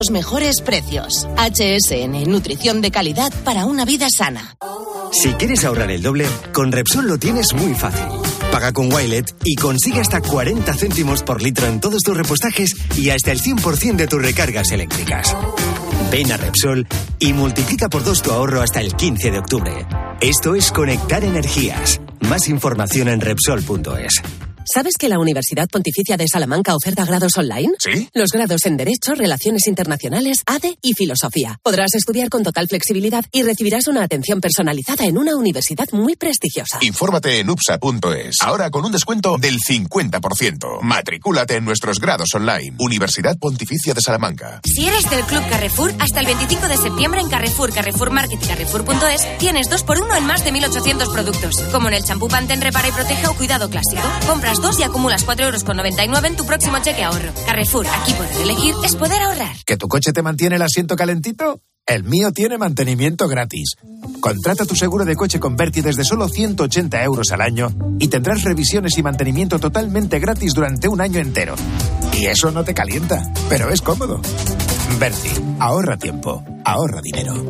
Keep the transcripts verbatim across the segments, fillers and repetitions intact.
los mejores precios. H S N, nutrición de calidad para una vida sana. Si quieres ahorrar el doble, con Repsol lo tienes muy fácil. Paga con Wilet y consigue hasta cuarenta céntimos por litro en todos tus repostajes y hasta el cien por ciento de tus recargas eléctricas. Ven a Repsol y multiplica por dos tu ahorro hasta el quince de octubre. Esto es conectar energías. Más información en Repsol punto es. ¿Sabes que la Universidad Pontificia de Salamanca oferta grados online? ¿Sí? Los grados en Derecho, Relaciones Internacionales, A D E y Filosofía. Podrás estudiar con total flexibilidad y recibirás una atención personalizada en una universidad muy prestigiosa. Infórmate en U P S A punto es. Ahora con un descuento del cincuenta por ciento. Matricúlate en nuestros grados online. Universidad Pontificia de Salamanca. Si eres del Club Carrefour, hasta el veinticinco de septiembre en Carrefour, Carrefour Market y Carrefour punto es tienes dos por uno en más de mil ochocientos productos. Como en el champú Pantene Repara y Protege o Cuidado Clásico. Compras dos y acumulas cuatro euros con noventa y nueve en tu próximo cheque ahorro. Carrefour, aquí poder elegir es poder ahorrar. ¿Que tu coche te mantiene el asiento calentito? El mío tiene mantenimiento gratis. Contrata tu seguro de coche con Berti desde solo ciento ochenta euros al año y tendrás revisiones y mantenimiento totalmente gratis durante un año entero. Y eso no te calienta, pero es cómodo. Berti, ahorra tiempo, ahorra dinero.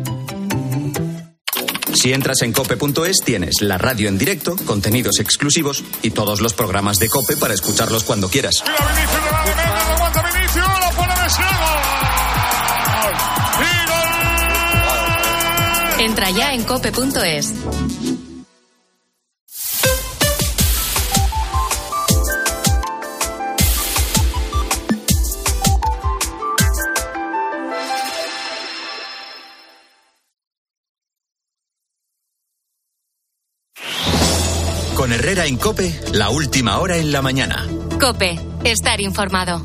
Si entras en cope punto es tienes la radio en directo, contenidos exclusivos y todos los programas de COPE para escucharlos cuando quieras. Entra ya en cope punto es. Con Herrera en COPE, la última hora en la mañana. COPE, estar informado.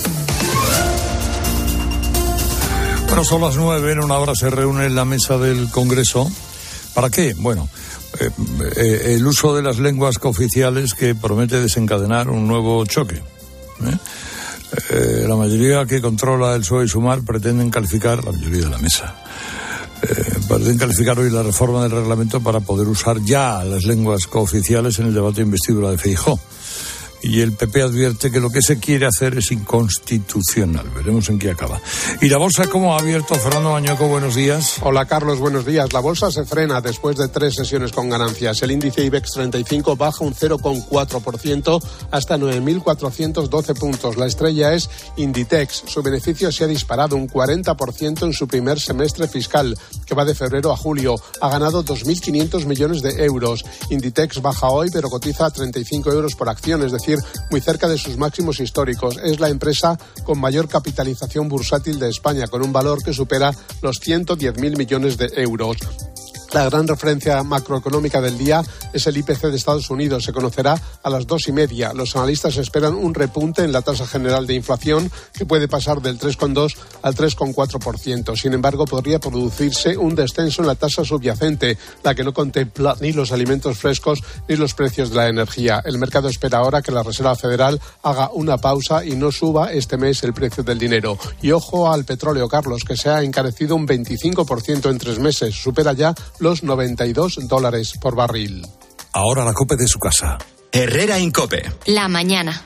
Bueno, son las nueve, en una hora se reúne en la mesa del Congreso. ¿Para qué? Bueno, eh, eh, el uso de las lenguas cooficiales que promete desencadenar un nuevo choque. ¿eh? Eh, la mayoría que controla el P S O E y Sumar pretenden calificar, la mayoría de la mesa, Eh, pretenden calificar hoy la reforma del reglamento para poder usar ya las lenguas cooficiales en el debate de investidura de Feijóo. Y el P P advierte que lo que se quiere hacer es inconstitucional. Veremos en qué acaba. ¿Y la bolsa cómo ha abierto? Fernando Mañueco, buenos días. Hola, Carlos, buenos días. La bolsa se frena después de tres sesiones con ganancias. El índice IBEX treinta y cinco baja un cero coma cuatro por ciento hasta nueve mil cuatrocientos doce puntos. La estrella es Inditex. Su beneficio se ha disparado un cuarenta por ciento en su primer semestre fiscal, que va de febrero a julio. Ha ganado dos mil quinientos millones de euros. Inditex baja hoy, pero cotiza a treinta y cinco euros por acción, es decir, muy cerca de sus máximos históricos. Es la empresa con mayor capitalización bursátil de España, con un valor que supera los ciento diez mil millones de euros. La gran referencia macroeconómica del día es el I P C de Estados Unidos. Se conocerá a las dos y media. Los analistas esperan un repunte en la tasa general de inflación que puede pasar del tres coma dos al tres coma cuatro por ciento. Sin embargo, podría producirse un descenso en la tasa subyacente, la que no contempla ni los alimentos frescos ni los precios de la energía. El mercado espera ahora que la Reserva Federal haga una pausa y no suba este mes el precio del dinero. Y ojo al petróleo, Carlos, que se ha encarecido un veinticinco por ciento en tres meses. Supera ya los noventa y dos dólares por barril. Ahora la COPE de su casa. Herrera en COPE. La mañana.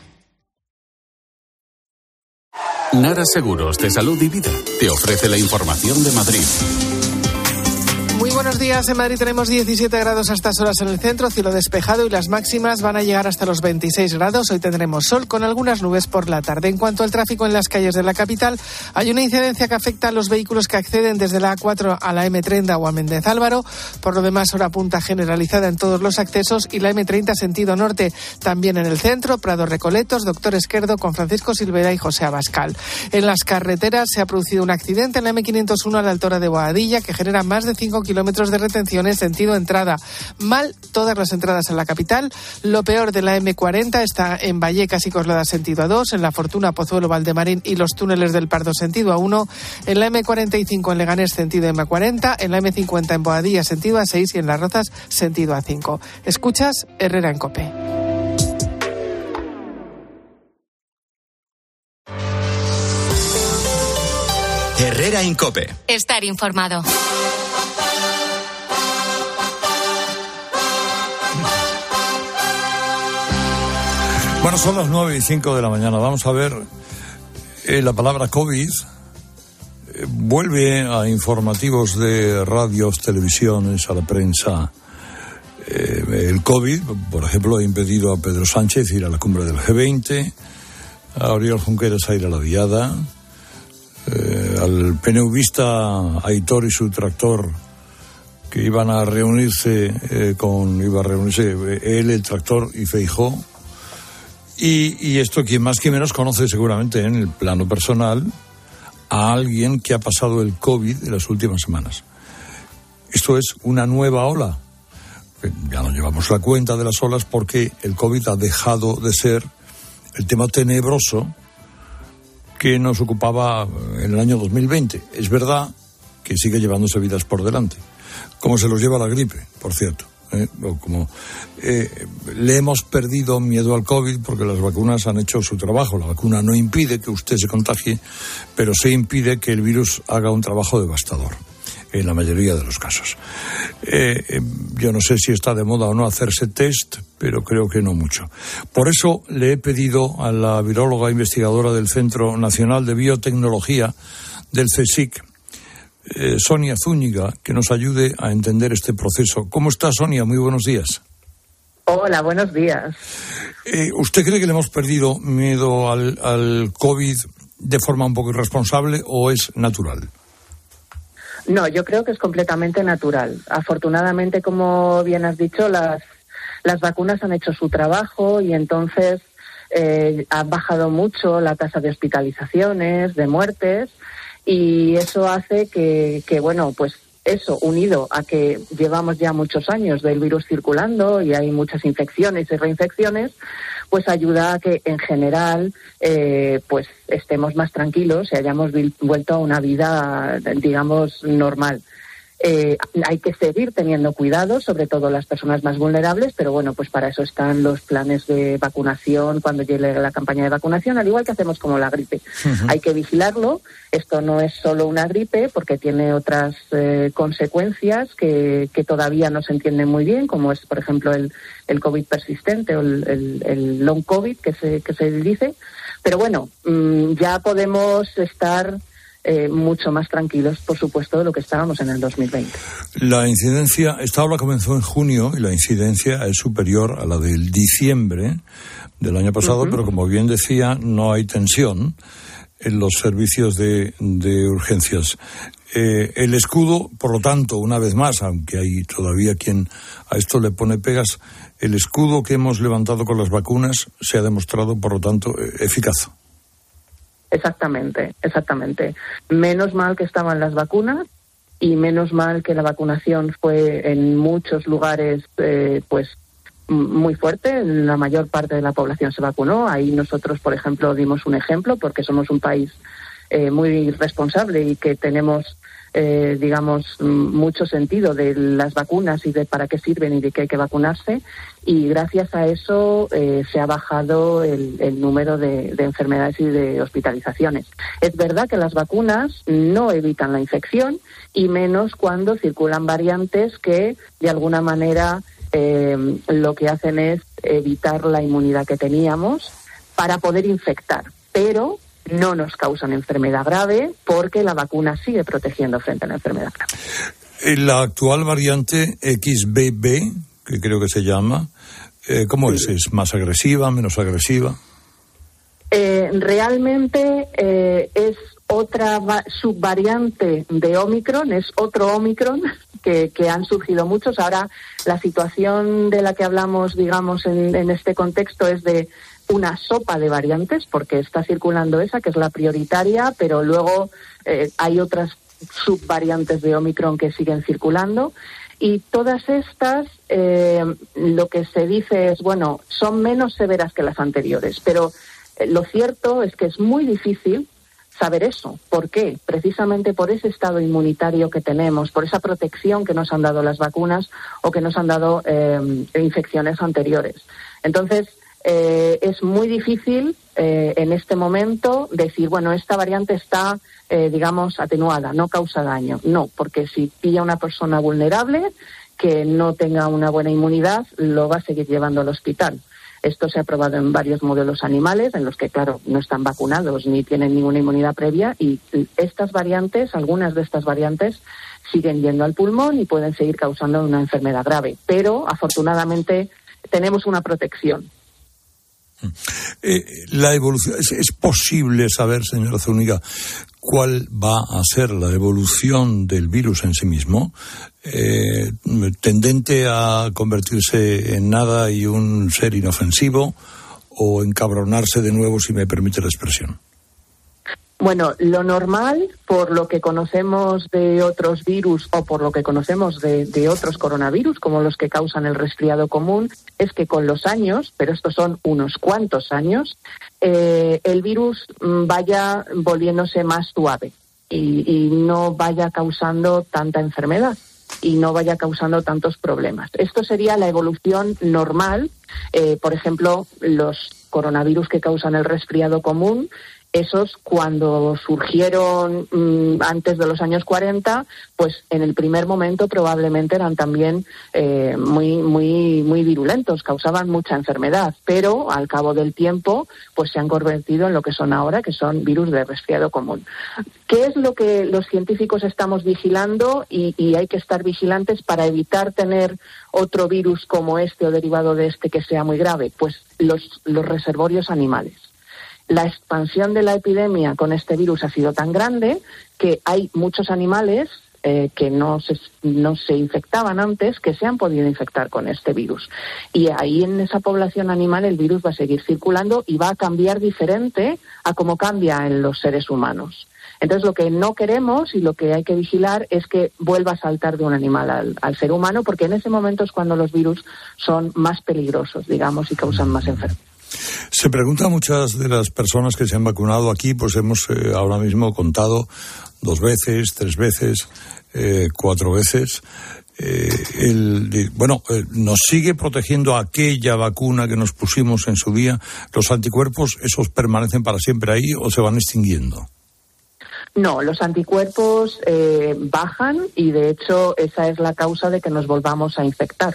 Nara Seguros de Salud y Vida te ofrece la información de Madrid. Muy buenos días. En Madrid tenemos diecisiete grados a estas horas en el centro, cielo despejado y las máximas van a llegar hasta los veintiséis grados. Hoy tendremos sol con algunas nubes por la tarde. En cuanto al tráfico en las calles de la capital, hay una incidencia que afecta a los vehículos que acceden desde la A cuatro a la eme treinta o a Méndez Álvaro. Por lo demás, hora punta generalizada en todos los accesos y la eme treinta sentido norte. También en el centro, Prado Recoletos, Doctor Esquerdo con Francisco Silvera y José Abascal. En las carreteras se ha producido un accidente en la eme quinientos uno a la altura de Boadilla que genera más de cinco kilómetros de retención en sentido entrada. Mal todas las entradas a la capital. Lo peor de la eme cuarenta está en Vallecas y Coslada sentido A dos, en La Fortuna, Pozuelo, Valdemarín y los túneles del Pardo sentido A uno, en la eme cuarenta y cinco en Leganés sentido eme cuarenta, en la eme cincuenta en Boadilla sentido A seis y en Las Rozas sentido A cinco. Escuchas Herrera en COPE. Herrera en COPE. Estar informado. Bueno, son las nueve y cinco de la mañana. Vamos a ver eh, la palabra COVID vuelve a informativos de radios, televisiones, a la prensa. Eh, el COVID, por ejemplo, ha impedido a Pedro Sánchez ir a la cumbre del G veinte, a Oriol Junqueras a ir a la Diada, eh, al PNVista Aitor y su tractor, que iban a reunirse eh, con, iba a reunirse él, el tractor y Feijóo. Y, y esto, quien más que menos conoce seguramente en el plano personal a alguien que ha pasado el COVID en las últimas semanas. Esto es una nueva ola. Ya no llevamos la cuenta de las olas porque el COVID ha dejado de ser el tema tenebroso que nos ocupaba en el año dos mil veinte. Es verdad que sigue llevándose vidas por delante, como se los lleva la gripe, por cierto. Eh, o como eh, le hemos perdido miedo al COVID porque las vacunas han hecho su trabajo. La vacuna no impide que usted se contagie, pero sí impide que el virus haga un trabajo devastador en la mayoría de los casos. Eh, eh, yo no sé si está de moda o no hacerse test, pero creo que no mucho. Por eso le he pedido a la viróloga investigadora del Centro Nacional de Biotecnología del CSIC, Eh, Sonia Zúñiga, que nos ayude a entender este proceso. ¿Cómo está, Sonia? Muy buenos días. Hola, buenos días. Eh, ¿Usted cree que le hemos perdido miedo al, al COVID de forma un poco irresponsable o es natural? No, yo creo que es completamente natural. Afortunadamente, como bien has dicho, las, las vacunas han hecho su trabajo y entonces eh, ha bajado mucho la tasa de hospitalizaciones, de muertes. Y eso hace que, que, bueno, pues eso, unido a que llevamos ya muchos años del virus circulando y hay muchas infecciones y reinfecciones, pues ayuda a que en general eh, pues estemos más tranquilos y hayamos vuelto a una vida, digamos, normal. Eh, hay que seguir teniendo cuidado, sobre todo las personas más vulnerables, pero bueno, pues para eso están los planes de vacunación cuando llegue la campaña de vacunación, al igual que hacemos como la gripe. Uh-huh. Hay que vigilarlo. Esto no es solo una gripe porque tiene otras eh, consecuencias que, que todavía no se entienden muy bien, como es, por ejemplo, el, el COVID persistente o el, el, el long COVID que se, que se dice. Pero bueno, mmm, ya podemos estar Eh, mucho más tranquilos, por supuesto, de lo que estábamos en el dos mil veinte. La incidencia, esta ola comenzó en junio y la incidencia es superior a la del diciembre del año pasado, uh-huh. Pero como bien decía, no hay tensión en los servicios de, de urgencias. Eh, el escudo, por lo tanto, una vez más, aunque hay todavía quien a esto le pone pegas, el escudo que hemos levantado con las vacunas se ha demostrado, por lo tanto, eficaz. Exactamente, exactamente. Menos mal que estaban las vacunas y menos mal que la vacunación fue en muchos lugares eh, pues muy fuerte. La mayor parte de la población se vacunó. Ahí nosotros, por ejemplo, dimos un ejemplo porque somos un país eh, muy responsable y que tenemos, eh, digamos, mucho sentido de las vacunas y de para qué sirven y de que hay que vacunarse. Y gracias a eso eh, se ha bajado el, el número de, de enfermedades y de hospitalizaciones. Es verdad que las vacunas no evitan la infección y menos cuando circulan variantes que de alguna manera eh, lo que hacen es evitar la inmunidad que teníamos para poder infectar, pero no nos causan enfermedad grave porque la vacuna sigue protegiendo frente a la enfermedad grave. La actual variante X B B, que creo que se llama, eh, ¿cómo es? ¿Es más agresiva, menos agresiva? Eh, realmente eh, es otra va- subvariante de Omicron, es otro Omicron que, que han surgido muchos. Ahora la situación de la que hablamos, digamos, en, en este contexto es de una sopa de variantes, porque está circulando esa, que es la prioritaria, pero luego eh, hay otras subvariantes de Omicron que siguen circulando. Y todas estas, eh, lo que se dice es, bueno, son menos severas que las anteriores, pero eh, lo cierto es que es muy difícil saber eso. ¿Por qué? Precisamente por ese estado inmunitario que tenemos, por esa protección que nos han dado las vacunas o que nos han dado eh, infecciones anteriores. Entonces, eh, es muy difícil eh, en este momento decir, bueno, esta variante está, eh, digamos, atenuada, no causa daño. No, porque si pilla una persona vulnerable que no tenga una buena inmunidad, lo va a seguir llevando al hospital. Esto se ha probado en varios modelos animales, en los que, claro, no están vacunados ni tienen ninguna inmunidad previa, y estas variantes, algunas de estas variantes, siguen yendo al pulmón y pueden seguir causando una enfermedad grave. Pero, afortunadamente, tenemos una protección. Eh, la evolución, ¿es, es posible saber, señora Zúñiga, cuál va a ser la evolución del virus en sí mismo? Eh, ¿Tendente a convertirse en nada y un ser inofensivo, o encabronarse de nuevo, si me permite la expresión? Bueno, lo normal, por lo que conocemos de otros virus o por lo que conocemos de, de otros coronavirus, como los que causan el resfriado común, es que con los años, pero estos son unos cuantos años, eh, el virus vaya volviéndose más suave y, y no vaya causando tanta enfermedad y no vaya causando tantos problemas. Esto sería la evolución normal. Eh, por ejemplo, los coronavirus que causan el resfriado común, esos, cuando surgieron mmm, antes de los años cuarenta, pues en el primer momento probablemente eran también eh, muy muy muy virulentos, causaban mucha enfermedad, pero al cabo del tiempo pues se han convertido en lo que son ahora, que son virus de resfriado común. ¿Qué es lo que los científicos estamos vigilando? Y, y hay que estar vigilantes para evitar tener otro virus como este o derivado de este que sea muy grave. Pues los, los reservorios animales. La expansión de la epidemia con este virus ha sido tan grande que hay muchos animales eh, que no se, no se infectaban antes, que se han podido infectar con este virus. Y ahí en esa población animal el virus va a seguir circulando y va a cambiar diferente a cómo cambia en los seres humanos. Entonces, lo que no queremos y lo que hay que vigilar es que vuelva a saltar de un animal al, al ser humano, porque en ese momento es cuando los virus son más peligrosos, digamos, y causan más enfermedades. Se pregunta a muchas de las personas que se han vacunado aquí, pues hemos eh, ahora mismo contado dos veces, tres veces, eh, cuatro veces. Eh, el, bueno, eh, ¿nos sigue protegiendo aquella vacuna que nos pusimos en su día? ¿Los anticuerpos, esos permanecen para siempre ahí o se van extinguiendo? No, los anticuerpos eh, bajan y de hecho esa es la causa de que nos volvamos a infectar.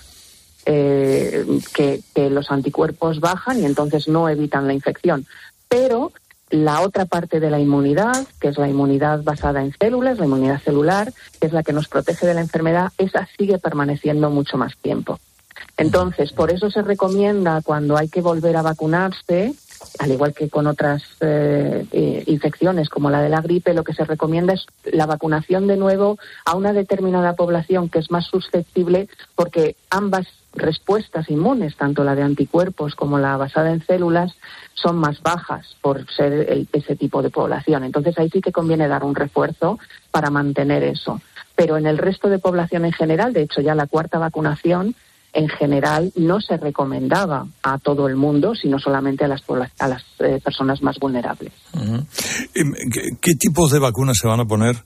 Eh, que, que los anticuerpos bajan y entonces no evitan la infección. Pero la otra parte de la inmunidad, que es la inmunidad basada en células, la inmunidad celular, que es la que nos protege de la enfermedad, esa sigue permaneciendo mucho más tiempo. Entonces, por eso se recomienda, cuando hay que volver a vacunarse, al igual que con otras eh, eh, infecciones como la de la gripe, lo que se recomienda es la vacunación de nuevo a una determinada población que es más susceptible, porque ambas respuestas inmunes, tanto la de anticuerpos como la basada en células, son más bajas por ser el, ese tipo de población. Entonces ahí sí que conviene dar un refuerzo para mantener eso. Pero en el resto de población en general, de hecho ya la cuarta vacunación, en general no se recomendaba a todo el mundo, sino solamente a las, a las eh, personas más vulnerables. Uh-huh. ¿Qué, ¿Qué tipos de vacunas se van a poner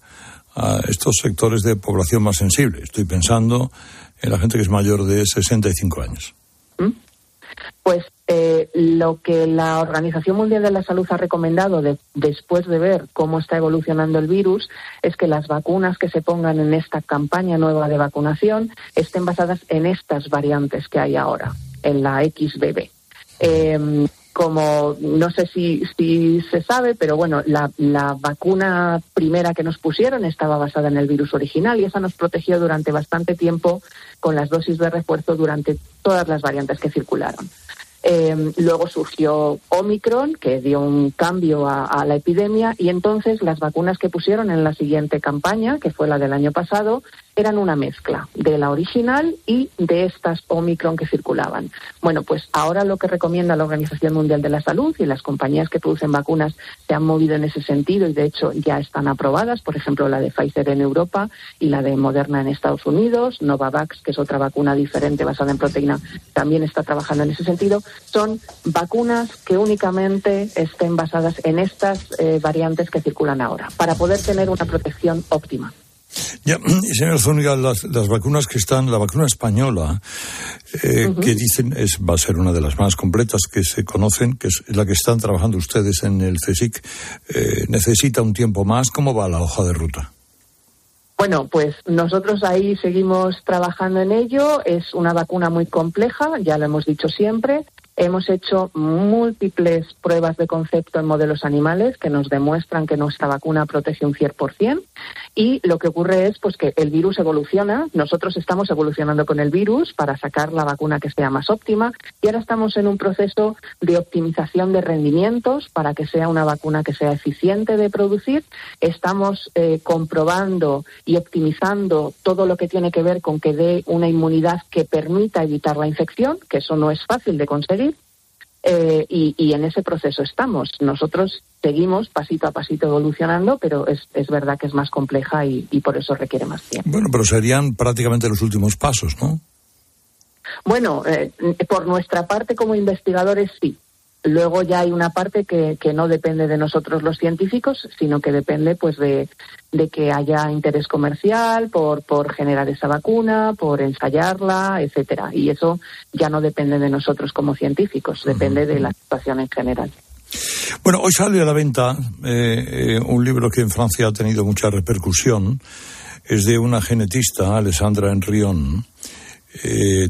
a estos sectores de población más sensible? Estoy pensando en la gente que es mayor de sesenta y cinco años. ¿Mm? Pues eh, lo que la Organización Mundial de la Salud ha recomendado de, después de ver cómo está evolucionando el virus es que las vacunas que se pongan en esta campaña nueva de vacunación estén basadas en estas variantes que hay ahora, en la X B B. Eh, como no sé si, si se sabe, pero bueno, la, la vacuna primera que nos pusieron estaba basada en el virus original y esa nos protegió durante bastante tiempo con las dosis de refuerzo durante todas las variantes que circularon. Eh, luego surgió Omicron, que dio un cambio a, a la epidemia, y entonces las vacunas que pusieron en la siguiente campaña, que fue la del año pasado, eran una mezcla de la original y de estas Omicron que circulaban. Bueno, pues ahora lo que recomienda la Organización Mundial de la Salud, y las compañías que producen vacunas se han movido en ese sentido y de hecho ya están aprobadas, por ejemplo la de Pfizer en Europa y la de Moderna en Estados Unidos, Novavax, que es otra vacuna diferente basada en proteína, también está trabajando en ese sentido. Son vacunas que únicamente estén basadas en estas eh, variantes que circulan ahora, para poder tener una protección óptima. Ya, y señor Zúñiga, las, las vacunas que están, la vacuna española, eh, uh-huh. que dicen es va a ser una de las más completas que se conocen, que es la que están trabajando ustedes en el CSIC, eh, necesita un tiempo más. ¿Cómo va la hoja de ruta? Bueno, pues nosotros ahí seguimos trabajando en ello. Es una vacuna muy compleja, ya lo hemos dicho siempre. Hemos hecho múltiples pruebas de concepto en modelos animales que nos demuestran que nuestra vacuna protege un cien por ciento, y lo que ocurre es pues que el virus evoluciona, nosotros estamos evolucionando con el virus para sacar la vacuna que sea más óptima, y ahora estamos en un proceso de optimización de rendimientos para que sea una vacuna que sea eficiente de producir. Estamos eh, comprobando y optimizando todo lo que tiene que ver con que dé una inmunidad que permita evitar la infección, que eso no es fácil de conseguir. Eh, y, y en ese proceso estamos. Nosotros seguimos pasito a pasito evolucionando, pero es, es verdad que es más compleja y, y por eso requiere más tiempo. Bueno, pero serían prácticamente los últimos pasos, ¿no? Bueno, eh, por nuestra parte como investigadores sí. Luego ya hay una parte que, que no depende de nosotros los científicos, sino que depende pues de, de que haya interés comercial por, por generar esa vacuna, por ensayarla, etcétera. Y eso ya no depende de nosotros como científicos, depende de la situación en general. Bueno, hoy sale a la venta eh, eh, un libro que en Francia ha tenido mucha repercusión. Es de una genetista, Alessandra Henrion. Eh,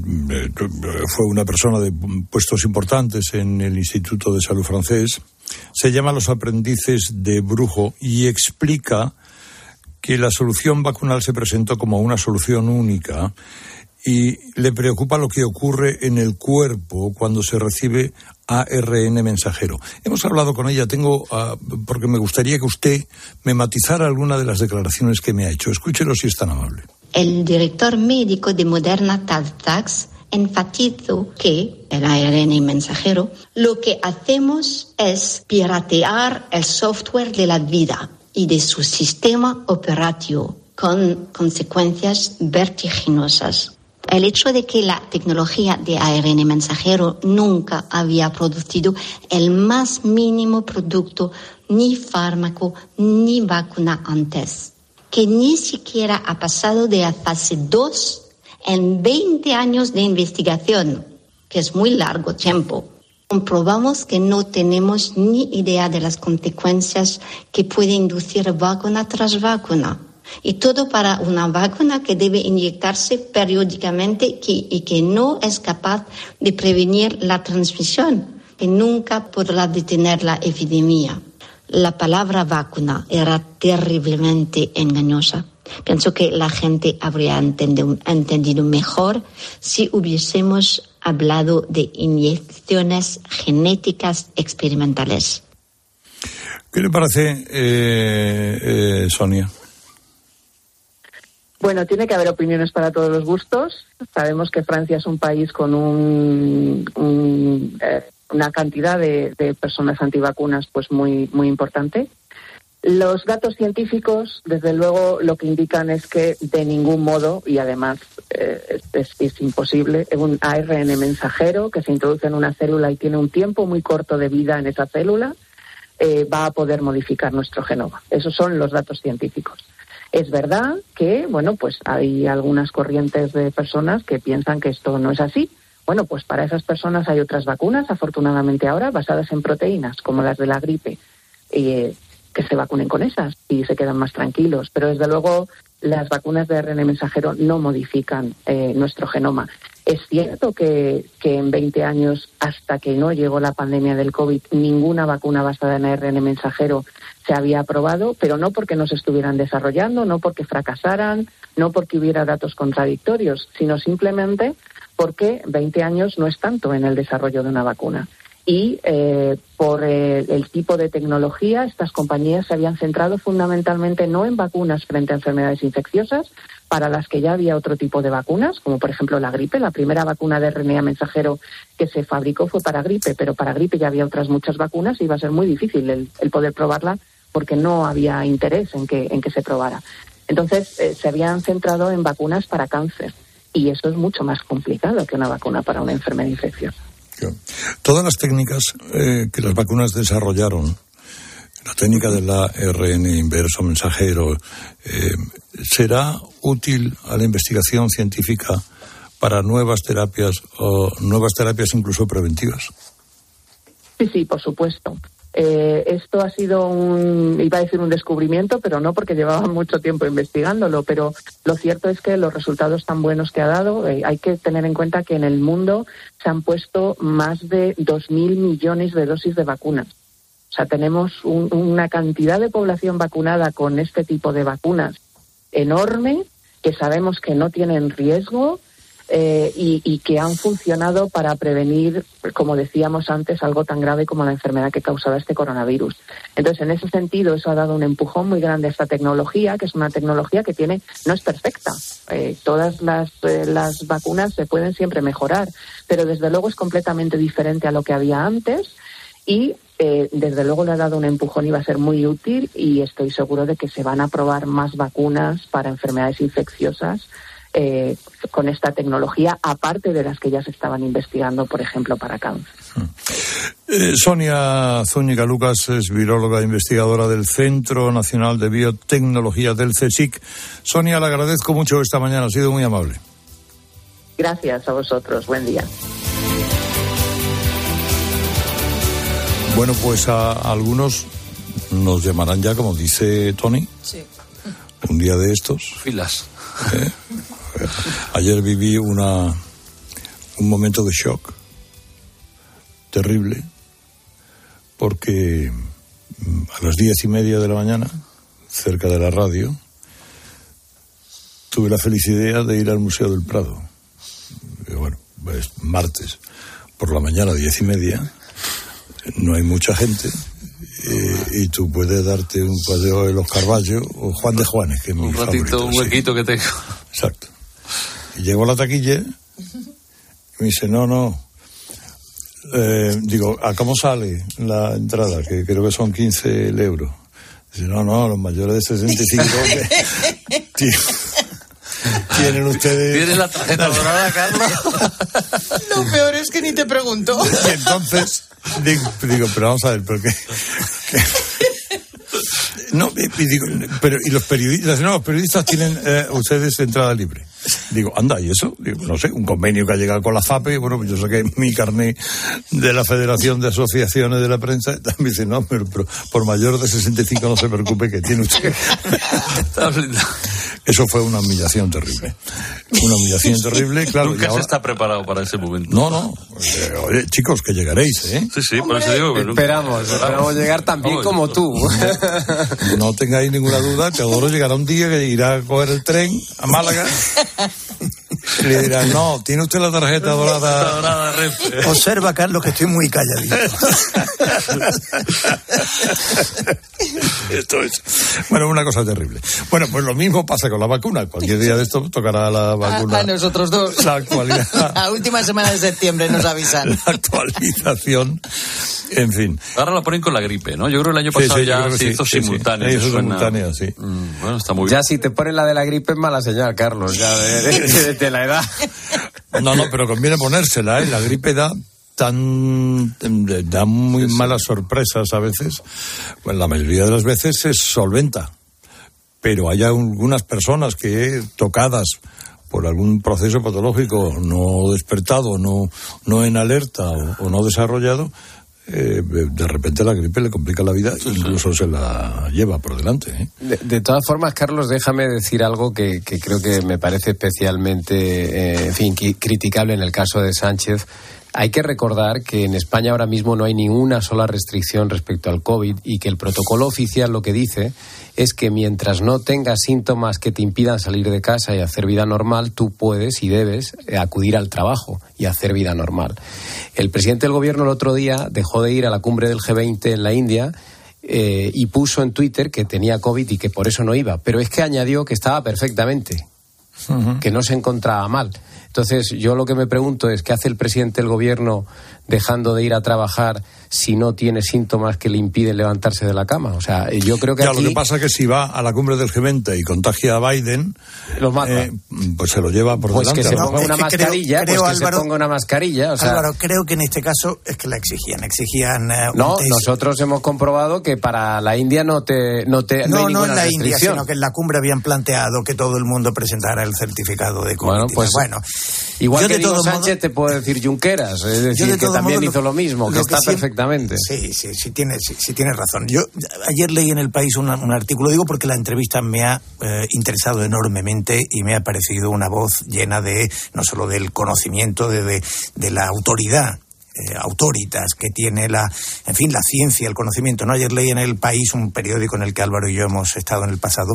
fue una persona de puestos importantes en el Instituto de Salud francés. Se llama Los aprendices de Brujo y explica que la solución vacunal se presentó como una solución única y le preocupa lo que ocurre en el cuerpo cuando se recibe A R N mensajero. Hemos hablado con ella, tengo uh, porque me gustaría que usted me matizara alguna de las declaraciones que me ha hecho. Escúchelo si es tan amable. El director médico de Moderna, Tal Zaks, enfatizó que el A R N mensajero lo que hacemos es piratear el software de la vida y de su sistema operativo con consecuencias vertiginosas. El hecho de que la tecnología de A R N mensajero nunca había producido el más mínimo producto, ni fármaco, ni vacuna antes, que ni siquiera ha pasado de la fase dos en veinte años de investigación, que es muy largo tiempo. Comprobamos que no tenemos ni idea de las consecuencias que puede inducir vacuna tras vacuna. Y todo para una vacuna que debe inyectarse periódicamente que, y que no es capaz de prevenir la transmisión, que nunca podrá detener la epidemia. La palabra vacuna era terriblemente engañosa. Pienso que la gente habría entendido, entendido mejor si hubiésemos hablado de inyecciones genéticas experimentales. ¿Qué le parece, eh, eh, Sonia? Bueno, tiene que haber opiniones para todos los gustos. Sabemos que Francia es un país con un, un, eh, una cantidad de, de personas antivacunas pues muy, muy importante. Los datos científicos, desde luego, lo que indican es que de ningún modo, y además eh, es, es imposible, un A R N mensajero que se introduce en una célula y tiene un tiempo muy corto de vida en esa célula, eh, va a poder modificar nuestro genoma. Esos son los datos científicos. Es verdad que, bueno, pues hay algunas corrientes de personas que piensan que esto no es así. Bueno, pues para esas personas hay otras vacunas, afortunadamente ahora, basadas en proteínas, como las de la gripe, eh, que se vacunen con esas y se quedan más tranquilos. Pero desde luego las vacunas de A R N mensajero no modifican eh, nuestro genoma. Es cierto que, que en veinte años, hasta que no llegó la pandemia del COVID, ninguna vacuna basada en A R N mensajero se había aprobado, pero no porque no se estuvieran desarrollando, no porque fracasaran, no porque hubiera datos contradictorios, sino simplemente porque veinte años no es tanto en el desarrollo de una vacuna. Y eh, por eh, el tipo de tecnología, estas compañías se habían centrado fundamentalmente no en vacunas frente a enfermedades infecciosas, para las que ya había otro tipo de vacunas, como por ejemplo la gripe. La primera vacuna de R N A mensajero que se fabricó fue para gripe, pero para gripe ya había otras muchas vacunas y iba a ser muy difícil el, el poder probarla porque no había interés en que, en que se probara. Entonces eh, se habían centrado en vacunas para cáncer y eso es mucho más complicado que una vacuna para una enfermedad infecciosa. Todas las técnicas eh, que las vacunas desarrollaron, la técnica de la R N A inverso mensajero, eh, ¿será útil a la investigación científica para nuevas terapias o nuevas terapias incluso preventivas? Sí, sí, por supuesto. Eh, esto ha sido un, iba a decir un descubrimiento, pero no, porque llevaban mucho tiempo investigándolo, pero lo cierto es que los resultados tan buenos que ha dado, eh, hay que tener en cuenta que en el mundo se han puesto más de dos mil millones de dosis de vacunas. O sea, tenemos un, una cantidad de población vacunada con este tipo de vacunas enorme, que sabemos que no tienen riesgo, Eh, y, y que han funcionado para prevenir, como decíamos antes, algo tan grave como la enfermedad que causaba este coronavirus. Entonces, en ese sentido, eso ha dado un empujón muy grande a esta tecnología, que es una tecnología que tiene, no es perfecta. Eh, todas las, eh, las vacunas se pueden siempre mejorar, pero desde luego es completamente diferente a lo que había antes y eh, desde luego le ha dado un empujón y va a ser muy útil, y estoy seguro de que se van a probar más vacunas para enfermedades infecciosas Eh, con esta tecnología, aparte de las que ya se estaban investigando, por ejemplo, para cáncer. Eh, Sonia Zúñiga Lucas es viróloga investigadora del Centro Nacional de Biotecnología del CSIC. Sonia, le agradezco mucho esta mañana, ha sido muy amable. Gracias a vosotros, buen día. Bueno, pues a, a algunos nos llamarán ya, como dice Tony, sí. Un día de estos. Filas. Eh, Ayer viví una un momento de shock terrible, porque a las diez y media de la mañana, cerca de la radio, tuve la feliz idea de ir al Museo del Prado. Y bueno, es martes por la mañana, diez y media, no hay mucha gente, eh, y tú puedes darte un paseo de los Carballo o Juan de Juanes, que es mi un ratito, favorito, un huequito sí. que tengo. Exacto. Y llego a la taquilla y me dice, no, no. Eh, digo, ¿a cómo sale la entrada? Que creo que son quince euros. Dice, no, no, los mayores de sesenta y cinco que tienen ustedes... ¿Tienes la tarjeta dorada, Carlos? Lo peor es que ni te pregunto. Y entonces, digo, digo, pero vamos a ver, ¿por qué? ¿Qué? No, y digo, pero y los periodistas, no, los periodistas tienen eh, ustedes entrada libre. Digo, anda, ¿y eso? Digo, no sé, un convenio que ha llegado con la FAPE, bueno, pues yo saqué mi carnet de la Federación de Asociaciones de la Prensa, y también dice, no, pero, pero por mayor de sesenta y cinco no se preocupe que tiene usted. Eso fue una humillación terrible. Una humillación terrible, claro. Nunca ahora... se está preparado para ese momento. No, no. Eh, oye, chicos, que llegaréis, ¿eh? Sí, sí, por eso digo que nunca... Esperamos, esperamos llegar tan bien como tú. No, no tengáis ninguna duda, Teodoro llegará un día que irá a coger el tren a Málaga y le dirán, no, tiene usted la tarjeta dorada. dorada Observa, Carlos, que estoy muy calladito. Esto es, bueno, una cosa terrible. Bueno, pues lo mismo pasa con la vacuna. Cualquier día de esto tocará la vacuna. A, a nosotros dos. La actualidad. A última semana de septiembre nos avisan. La actualización. En fin. Ahora lo ponen con la gripe, ¿no? Yo creo que el año pasado sí, sí, ya se sí, hizo sí, simultánea. Sí, hizo simultánea, sí. Mm, bueno, está muy ya bien. Si te ponen la de la gripe es mala señal, Carlos, ya de, de, de, de la edad. No, no, pero conviene ponérsela, ¿eh? La gripe da tan da muy sí, malas sorpresas a veces. Pues la mayoría de las veces se solventa. Pero hay algunas personas que, tocadas por algún proceso patológico no despertado, no, no en alerta o, o no desarrollado, eh, de repente la gripe le complica la vida, sí, incluso sí. se la lleva por delante. ¿eh? De, de todas formas, Carlos, déjame decir algo que, que creo que me parece especialmente, eh, en fin, criticable en el caso de Sánchez. Hay que recordar que en España ahora mismo no hay ni una sola restricción respecto al COVID y que el protocolo oficial lo que dice es que mientras no tengas síntomas que te impidan salir de casa y hacer vida normal, tú puedes y debes acudir al trabajo y hacer vida normal. El presidente del gobierno el otro día dejó de ir a la cumbre del G veinte en la India eh, y puso en Twitter que tenía COVID y que por eso no iba, pero es que añadió que estaba perfectamente, uh-huh. que no se encontraba mal. Entonces, yo lo que me pregunto es, ¿qué hace el presidente del gobierno dejando de ir a trabajar si no tiene síntomas que le impiden levantarse de la cama? O sea, yo creo que ya, aquí... lo que pasa es que si va a la cumbre del G veinte y contagia a Biden, los mata. Eh, pues se lo lleva por pues delante. Que se ¿no? ponga una es que mascarilla, creo, creo, pues que Álvaro, se ponga una mascarilla. O sea... Álvaro, creo que en este caso es que la exigían, exigían... Uh, no, test. Nosotros hemos comprobado que para la India no te no te no, no, hay no en la restricción. India, sino que en la cumbre habían planteado que todo el mundo presentara el certificado de COVID. Bueno, pues bueno, igual yo que de digo todo Sánchez modo, te puedo decir Junqueras, es decir, yo de que todos también modo, hizo lo mismo, que lo está que siempre, perfectamente. Sí, sí, sí tienes sí, sí tiene razón. Yo ayer leí en El País una, un artículo, digo porque la entrevista me ha eh, interesado enormemente y me ha parecido una voz llena de, no solo del conocimiento, de, de, de la autoridad. Eh, autoritas que tiene la, en fin, la ciencia, el conocimiento, ¿no? Ayer leí en El País, un periódico en el que Álvaro y yo hemos estado en el pasado,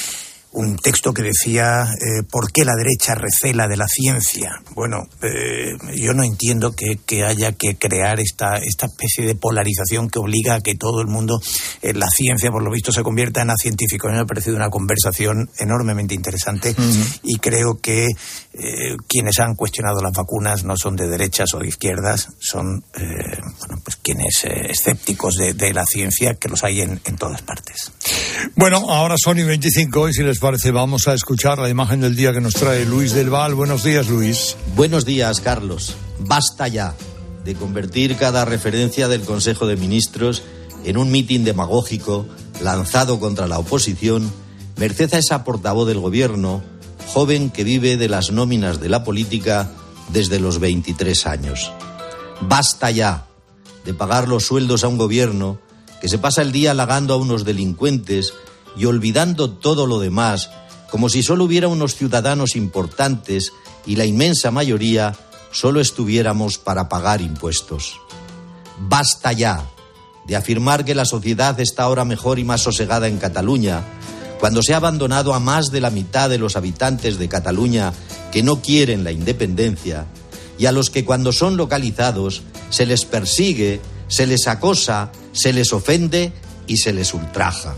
un texto que decía eh, ¿por qué la derecha recela de la ciencia? Bueno, eh, yo no entiendo que, que haya que crear esta, esta especie de polarización que obliga a que todo el mundo, eh, la ciencia por lo visto, se convierta en científico. A mí me ha parecido una conversación enormemente interesante uh-huh. y creo que eh, quienes han cuestionado las vacunas no son de derechas o de izquierdas, son eh, bueno, pues quienes eh, escépticos de, de la ciencia, que los hay en, en todas partes. Bueno, ahora son y veinticinco y si les parece vamos a escuchar la imagen del día que nos trae Luis del Val. Buenos días, Luis. Buenos días, Carlos. Basta ya de convertir cada referencia del Consejo de Ministros en un mitin demagógico lanzado contra la oposición, merced a esa portavoz del Gobierno, joven que vive de las nóminas de la política desde los veintitrés años. Basta ya de pagar los sueldos a un Gobierno que se pasa el día halagando a unos delincuentes y olvidando todo lo demás, como si solo hubiera unos ciudadanos importantes y la inmensa mayoría solo estuviéramos para pagar impuestos. Basta ya de afirmar que la sociedad está ahora mejor y más sosegada en Cataluña, cuando se ha abandonado a más de la mitad de los habitantes de Cataluña que no quieren la independencia, y a los que cuando son localizados se les persigue, se les acosa, se les ofende y se les ultraja.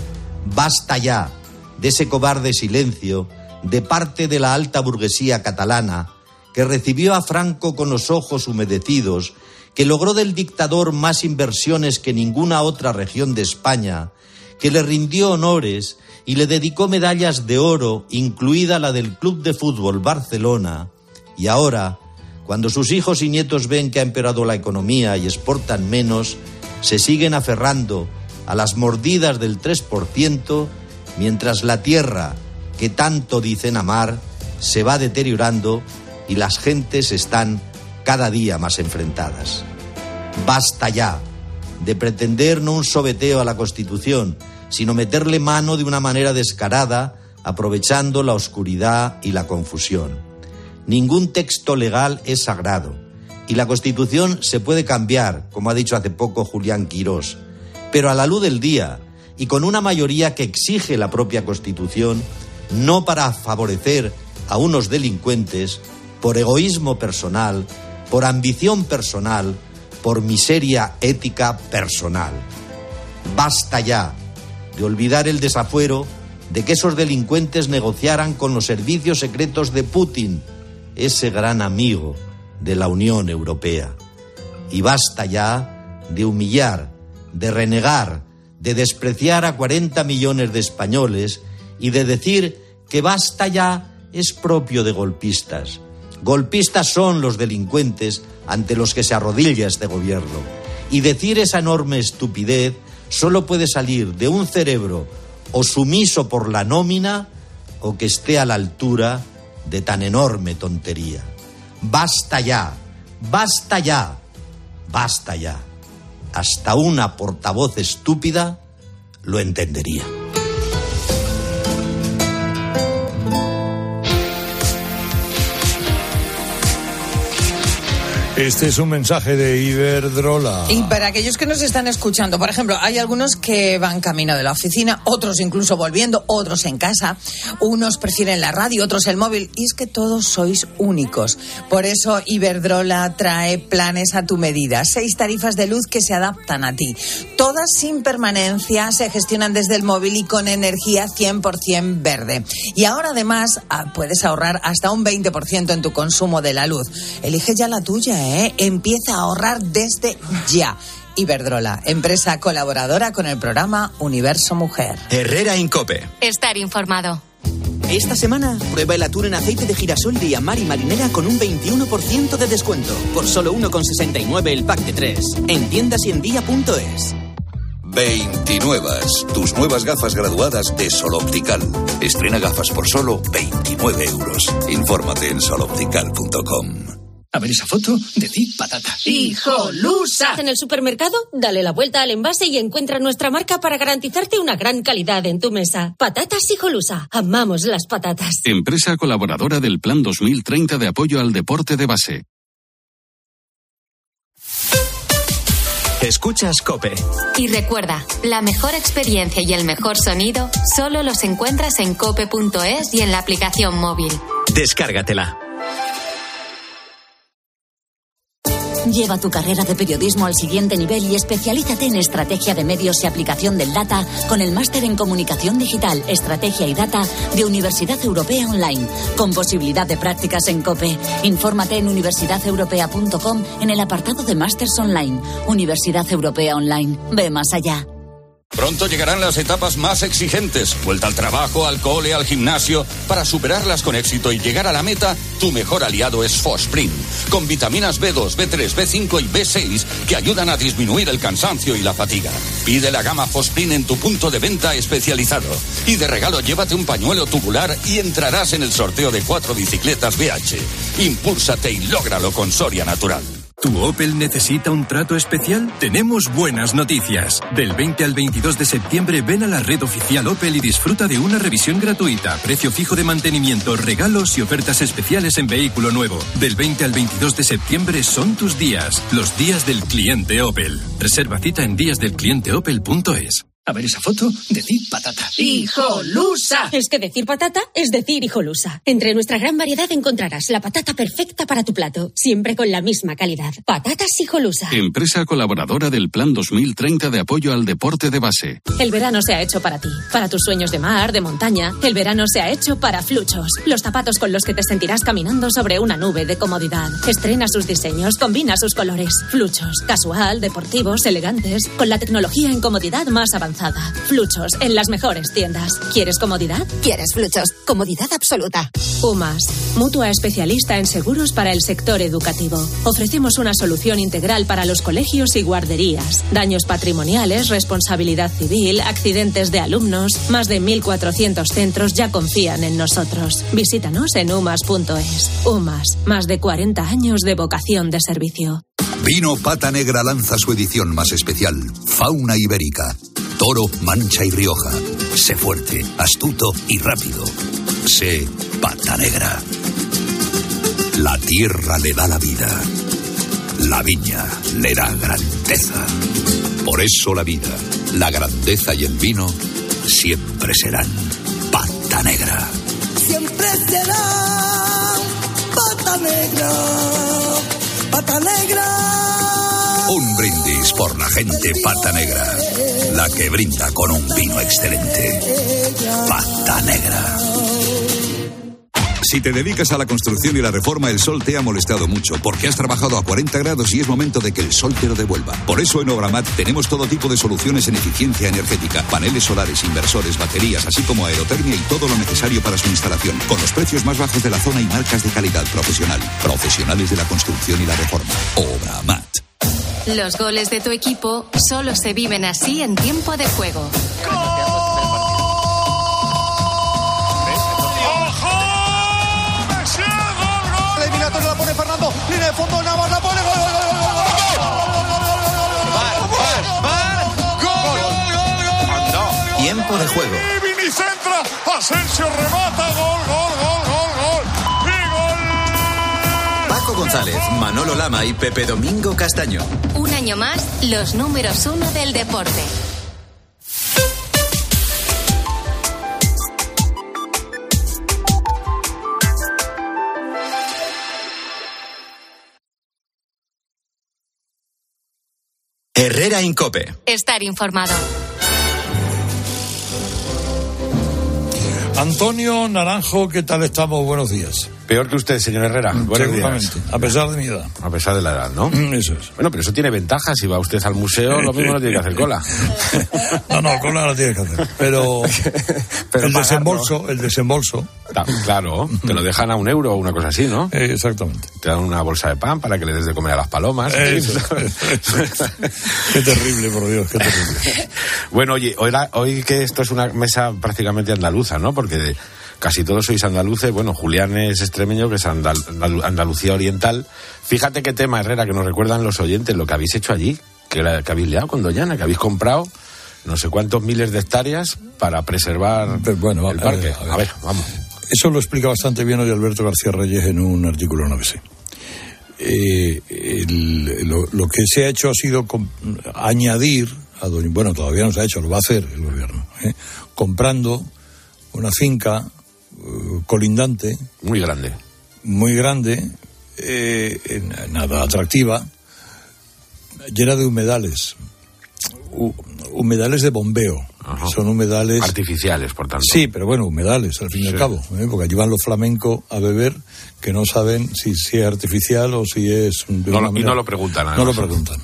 Basta ya de ese cobarde silencio de parte de la alta burguesía catalana que recibió a Franco con los ojos humedecidos, que logró del dictador más inversiones que ninguna otra región de España, que le rindió honores y le dedicó medallas de oro, incluida la del Club de Fútbol Barcelona, y ahora, cuando sus hijos y nietos ven que ha empeorado la economía y exportan menos, se siguen aferrando a las mordidas del tres por ciento, mientras la tierra, que tanto dicen amar, se va deteriorando y las gentes están cada día más enfrentadas. Basta ya de pretender no un sobeteo a la Constitución, sino meterle mano de una manera descarada, aprovechando la oscuridad y la confusión. Ningún texto legal es sagrado, y la Constitución se puede cambiar, como ha dicho hace poco Julián Quirós, pero a la luz del día y con una mayoría que exige la propia Constitución, no para favorecer a unos delincuentes, por egoísmo personal, por ambición personal, por miseria ética personal. Basta ya de olvidar el desafuero de que esos delincuentes negociaran con los servicios secretos de Putin, ese gran amigo de la Unión Europea. Y basta ya de humillar, de renegar, de despreciar a cuarenta millones de españoles y de decir que basta ya es propio de golpistas. Golpistas son los delincuentes ante los que se arrodilla este gobierno. Y decir esa enorme estupidez solo puede salir de un cerebro o sumiso por la nómina o que esté a la altura de tan enorme tontería. Basta ya, basta ya, basta ya. Hasta una portavoz estúpida lo entendería. Este es un mensaje de Iberdrola. Y para aquellos que nos están escuchando, por ejemplo, hay algunos que van camino de la oficina, otros incluso volviendo, otros en casa, unos prefieren la radio, otros el móvil, y es que todos sois únicos. Por eso Iberdrola trae planes a tu medida, seis tarifas de luz que se adaptan a ti. Todas sin permanencia, se gestionan desde el móvil y con energía cien por ciento verde. Y ahora además puedes ahorrar hasta un veinte por ciento en tu consumo de la luz. Elige ya la tuya, ¿eh? Empieza a ahorrar desde ya. Iberdrola, empresa colaboradora con el programa Universo Mujer. Herrera Incope. Estar informado. Esta semana, prueba el atún en aceite de girasol de Amar y Marinera con un veintiuno por ciento de descuento. Por solo uno con sesenta y nueve el pack de tres. En tiendas y en día punto es. veintinuevas, tus nuevas gafas graduadas de Sol Optical. Estrena gafas por solo veintinueve euros. Infórmate en sol optical punto com. A ver esa foto, decid patata. ¡Hijolusa! En el supermercado, dale la vuelta al envase y encuentra nuestra marca para garantizarte una gran calidad en tu mesa. Patatas Hijolusa. Amamos las patatas. Empresa colaboradora del Plan dos mil treinta de apoyo al deporte de base. Escuchas COPE. Y recuerda, la mejor experiencia y el mejor sonido solo los encuentras en cope punto es y en la aplicación móvil. Descárgatela. Lleva tu carrera de periodismo al siguiente nivel y especialízate en estrategia de medios y aplicación del data con el máster en comunicación digital, estrategia y data de Universidad Europea Online, con posibilidad de prácticas en COPE. Infórmate en universidad europea punto com en el apartado de másters online. Universidad Europea Online. Ve más allá. Pronto llegarán las etapas más exigentes. Vuelta al trabajo, al cole, al gimnasio. Para superarlas con éxito y llegar a la meta, tu mejor aliado es Fosprint. Con vitaminas B dos, B tres, B cinco y B seis que ayudan a disminuir el cansancio y la fatiga. Pide la gama Fosprint en tu punto de venta especializado. Y de regalo llévate un pañuelo tubular y entrarás en el sorteo de cuatro bicicletas B H. Impúlsate y lógralo con Soria Natural. ¿Tu Opel necesita un trato especial? Tenemos buenas noticias. Del veinte al veintidós de septiembre ven a la red oficial Opel y disfruta de una revisión gratuita, precio fijo de mantenimiento, regalos y ofertas especiales en vehículo nuevo. Del veinte al veintidós de septiembre son tus días, los días del cliente Opel. Reserva cita en días del cliente opel punto es. A ver esa foto, decid patata. ¡Hijolusa! Es que decir patata es decir hijolusa. Entre nuestra gran variedad encontrarás la patata perfecta para tu plato, siempre con la misma calidad. Patatas Hijolusa. Empresa colaboradora del Plan dos mil treinta de apoyo al deporte de base. El verano se ha hecho para ti, para tus sueños de mar, de montaña. El verano se ha hecho para Fluchos, los zapatos con los que te sentirás caminando sobre una nube de comodidad. Estrena sus diseños, combina sus colores. Fluchos, casual, deportivos, elegantes, con la tecnología en comodidad más avanzada. Fluchos, en las mejores tiendas. ¿Quieres comodidad? ¿Quieres Fluchos? Comodidad absoluta. UMAS, mutua especialista en seguros para el sector educativo. Ofrecemos una solución integral para los colegios y guarderías. Daños patrimoniales, responsabilidad civil, accidentes de alumnos. Más de mil cuatrocientos centros ya confían en nosotros. Visítanos en umas punto es. UMAS, más de cuarenta años de vocación de servicio. Vino Pata Negra lanza su edición más especial, Fauna Ibérica. Toro, Mancha y Rioja. Sé fuerte, astuto y rápido. Sé Pata Negra. La tierra le da la vida. La viña le da grandeza. Por eso la vida, la grandeza y el vino siempre serán Pata Negra. Siempre será Pata Negra. Pata Negra. Un brindis por la gente Pata Negra, la que brinda con un vino excelente. Pata Negra. Si te dedicas a la construcción y la reforma, el sol te ha molestado mucho, porque has trabajado a cuarenta grados y es momento de que el sol te lo devuelva. Por eso en Obramat tenemos todo tipo de soluciones en eficiencia energética, paneles solares, inversores, baterías, así como aerotermia y todo lo necesario para su instalación, con los precios más bajos de la zona y marcas de calidad profesional. Profesionales de la construcción y la reforma. Obramat. Los goles de tu equipo solo se viven así en tiempo de juego. Eliminatorio la pone Fernando, línea de fondo, Navas la pone, gol, gol, gol, gol, gol. Tiempo de juego. Vini centra, Asensio remata, gol, gol, gol, gol, gol. Paco González, Manolo Lama y Pepe Domingo Castaño. Un año más, los números uno del deporte. Herrera Incope. Estar informado. Antonio Naranjo, ¿qué tal estamos? Buenos días. Peor que usted, señor Herrera. Buenos días. A pesar de mi edad. A pesar de la edad, ¿no? Eso es. Bueno, pero eso tiene ventajas. Si va usted al museo, lo mismo no tiene que hacer cola. No, no, cola no tiene que hacer. Pero, pero el desembolso, el desembolso. Claro, te lo dejan a un euro o una cosa así, ¿no? Eh, exactamente. Te dan una bolsa de pan para que le des de comer a las palomas. Eso, eso, eso. Qué terrible, por Dios, qué terrible. Bueno, oye, hoy, la, hoy que esto es una mesa prácticamente andaluza, ¿no? Porque casi todos sois andaluces. Bueno, Julián es extremeño, que es Andal- Andal- Andalucía Oriental. Fíjate qué tema, Herrera, que nos recuerdan los oyentes, lo que habéis hecho allí, que, la, que habéis liado con Doñana, que habéis comprado no sé cuántos miles de hectáreas para preservar Pero bueno, el a parque. ver, a ver. A ver, vamos. Eso lo explica bastante bien hoy Alberto García Reyes en un artículo en A B C. Eh, el, lo, lo que se ha hecho ha sido com- añadir a Doña, bueno, todavía no se ha hecho, lo va a hacer el gobierno, ¿eh? comprando una finca uh, colindante, muy grande, muy grande, eh, nada atractiva, llena de humedales, uh, humedales de bombeo. Ajá. Son humedales artificiales, por tanto. Sí, pero bueno, humedales, al fin y Sí. al cabo, ¿eh? Porque allí van los flamencos a beber que no saben si, si es artificial o si es... de No una lo, y manera- no lo preguntan. No además. lo preguntan.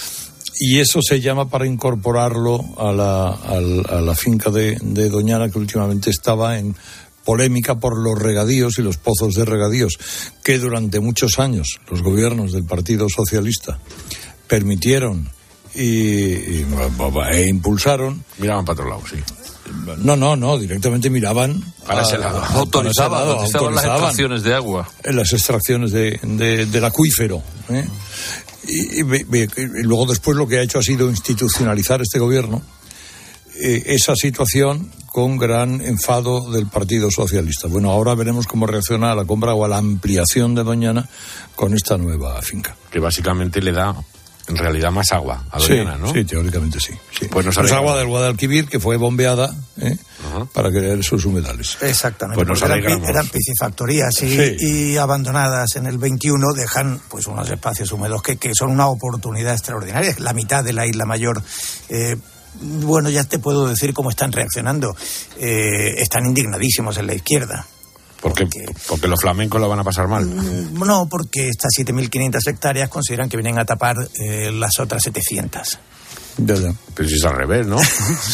Y eso se llama para incorporarlo a la, a la, a la finca de, de Doñana, que últimamente estaba en polémica por los regadíos y los pozos de regadíos, que durante muchos años los gobiernos del Partido Socialista permitieron y, y e impulsaron. Miraban para otro lado, sí. No, no, no, directamente miraban para ese lado. Autorizaban, lado, autorizaban las extracciones de agua. Las extracciones de, de, del acuífero. ¿eh? Y, y, y, y luego después lo que ha hecho ha sido institucionalizar este gobierno eh, esa situación con gran enfado del Partido Socialista. Bueno, ahora veremos cómo reacciona a la compra o a la ampliación de Doñana con esta nueva finca. Que básicamente le da, en realidad, más agua a Doñana, sí, ¿no? Sí, teóricamente sí. sí. Pues nos es agua del Guadalquivir que fue bombeada ¿eh? para crear esos humedales. Exactamente. Pues nos eran, alegramos. eran piscifactorías y, Sí. y abandonadas en el veintiuno dejan pues unos espacios húmedos que, que son una oportunidad extraordinaria. La mitad de la Isla Mayor, eh, bueno, ya te puedo decir cómo están reaccionando. Eh, están indignadísimos en la izquierda. Porque, porque, porque los flamencos lo van a pasar mal. No, porque estas siete mil quinientas hectáreas consideran que vienen a tapar eh, las otras setecientas. Ya, ya. Pero si es al revés, ¿no?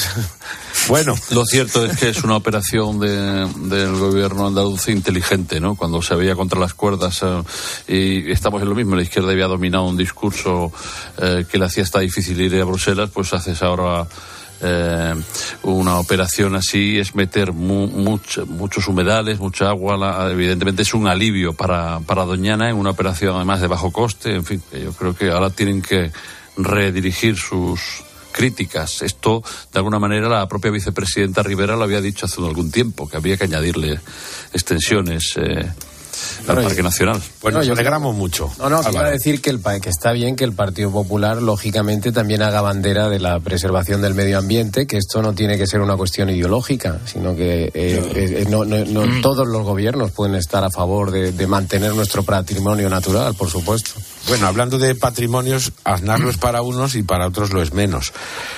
Bueno, lo cierto es que es una operación de, del gobierno andaluz inteligente, ¿no? Cuando se veía contra las cuerdas eh, y estamos en lo mismo, la izquierda había dominado un discurso eh, que le hacía hasta difícil ir a Bruselas, pues haces ahora eh, una operación así, es meter mu, much, muchos humedales, mucha agua, la, evidentemente es un alivio para, para Doñana en una operación además de bajo coste, en fin, yo creo que ahora tienen que redirigir sus críticas. Esto, de alguna manera, la propia vicepresidenta Rivera lo había dicho hace algún tiempo, que había que añadirle extensiones eh, al Bueno, Parque Nacional. Bueno, No, yo nos alegramos mucho. No, no, Álvaro. iba a decir que, el, pa- que está bien que el Partido Popular, lógicamente, también haga bandera de la preservación del medio ambiente, que esto no tiene que ser una cuestión ideológica, sino que eh, eh, no, no, no todos los gobiernos pueden estar a favor de, de mantener nuestro patrimonio natural, por supuesto. Bueno, hablando de patrimonios, Aznar lo es para unos y para otros lo es menos.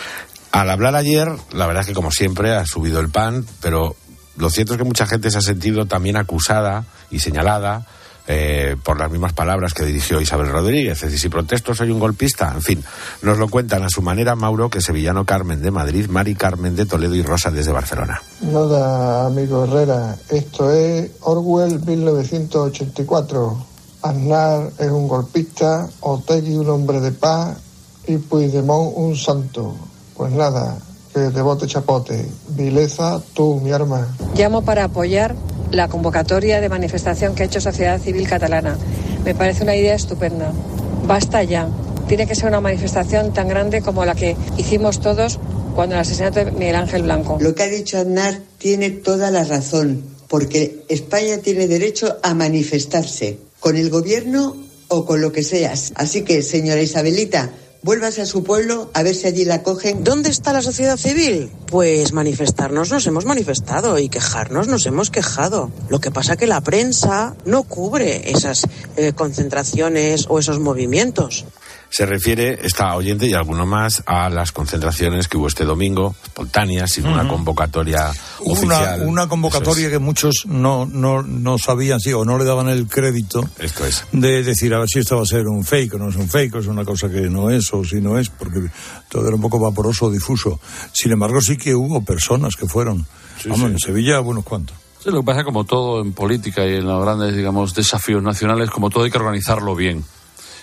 Al hablar ayer, la verdad es que como siempre ha subido el pan, pero lo cierto es que mucha gente se ha sentido también acusada y señalada eh, por las mismas palabras que dirigió Isabel Rodríguez. Es decir, si protesto soy un golpista. En fin, nos lo cuentan a su manera Mauro, que Sevillano Carmen de Madrid, Mari Carmen de Toledo y Rosa desde Barcelona. Nada, amigo Herrera, esto es Orwell mil novecientos ochenta y cuatro. Aznar es un golpista, Otegi un hombre de paz y Puigdemont un santo. Pues nada, que de bote chapote. Vileza, tú, mi arma. Llamo para apoyar la convocatoria de manifestación que ha hecho Sociedad Civil Catalana. Me parece una idea estupenda. Basta ya. Tiene que ser una manifestación tan grande como la que hicimos todos cuando el asesinato de Miguel Ángel Blanco. Lo que ha dicho Aznar tiene toda la razón, porque España tiene derecho a manifestarse, con el gobierno o con lo que seas. Así que, señora Isabelita, vuélvase a su pueblo a ver si allí la cogen. ¿Dónde está la sociedad civil? Pues manifestarnos nos hemos manifestado y quejarnos nos hemos quejado. Lo que pasa que la prensa no cubre esas eh, concentraciones o esos movimientos. Se refiere, esta oyente y alguno más, a las concentraciones que hubo este domingo, espontáneas, sin uh-huh. una convocatoria una, oficial. Una convocatoria es. que muchos no, no, no sabían, sí, o no le daban el crédito. Esto es. De decir, a ver si esto va a ser un fake o no es un fake, o es una cosa que no es, o si no es, porque todo era un poco vaporoso, difuso. Sin embargo, sí que hubo personas que fueron. Sí, Vamos, sí. en Sevilla, buenos cuantos. Sí, lo que pasa, como todo en política y en los grandes, digamos, desafíos nacionales, como todo hay que organizarlo bien.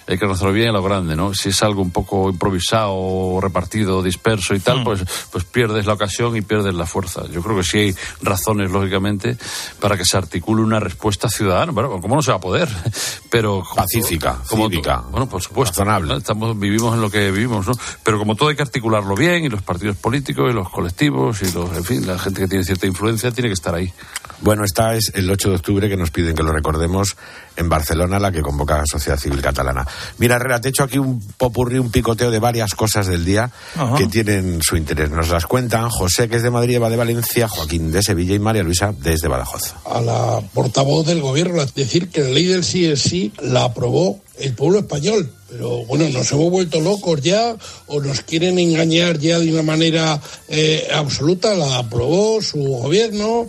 hay que hacerlo bien a lo grande, ¿no? Si es algo un poco improvisado, repartido, disperso y tal, mm. pues, pues pierdes la ocasión y pierdes la fuerza. Yo creo que sí hay razones, lógicamente, para que se articule una respuesta ciudadana. Bueno, ¿cómo no se va a poder? Pero pacífica, como cívica. Todo, bueno, por supuesto. Razonable. Estamos, vivimos en lo que vivimos, ¿no? Pero como todo hay que articularlo bien, y los partidos políticos, y los colectivos, y los, en fin, la gente que tiene cierta influencia tiene que estar ahí. Bueno, esta es el ocho de octubre que nos piden que lo recordemos en Barcelona, la que convoca la sociedad civil catalana. Mira, Herrera, te he hecho aquí un popurrí, un picoteo de varias cosas del día Ajá. que tienen su interés. Nos las cuentan José, que es de Madrid, Eva de Valencia, Joaquín de Sevilla y María Luisa desde Badajoz. A la portavoz del gobierno decir que la ley del sí es sí la aprobó el pueblo español. Pero bueno, nos hemos vuelto locos ya o nos quieren engañar ya de una manera eh, absoluta. La aprobó su gobierno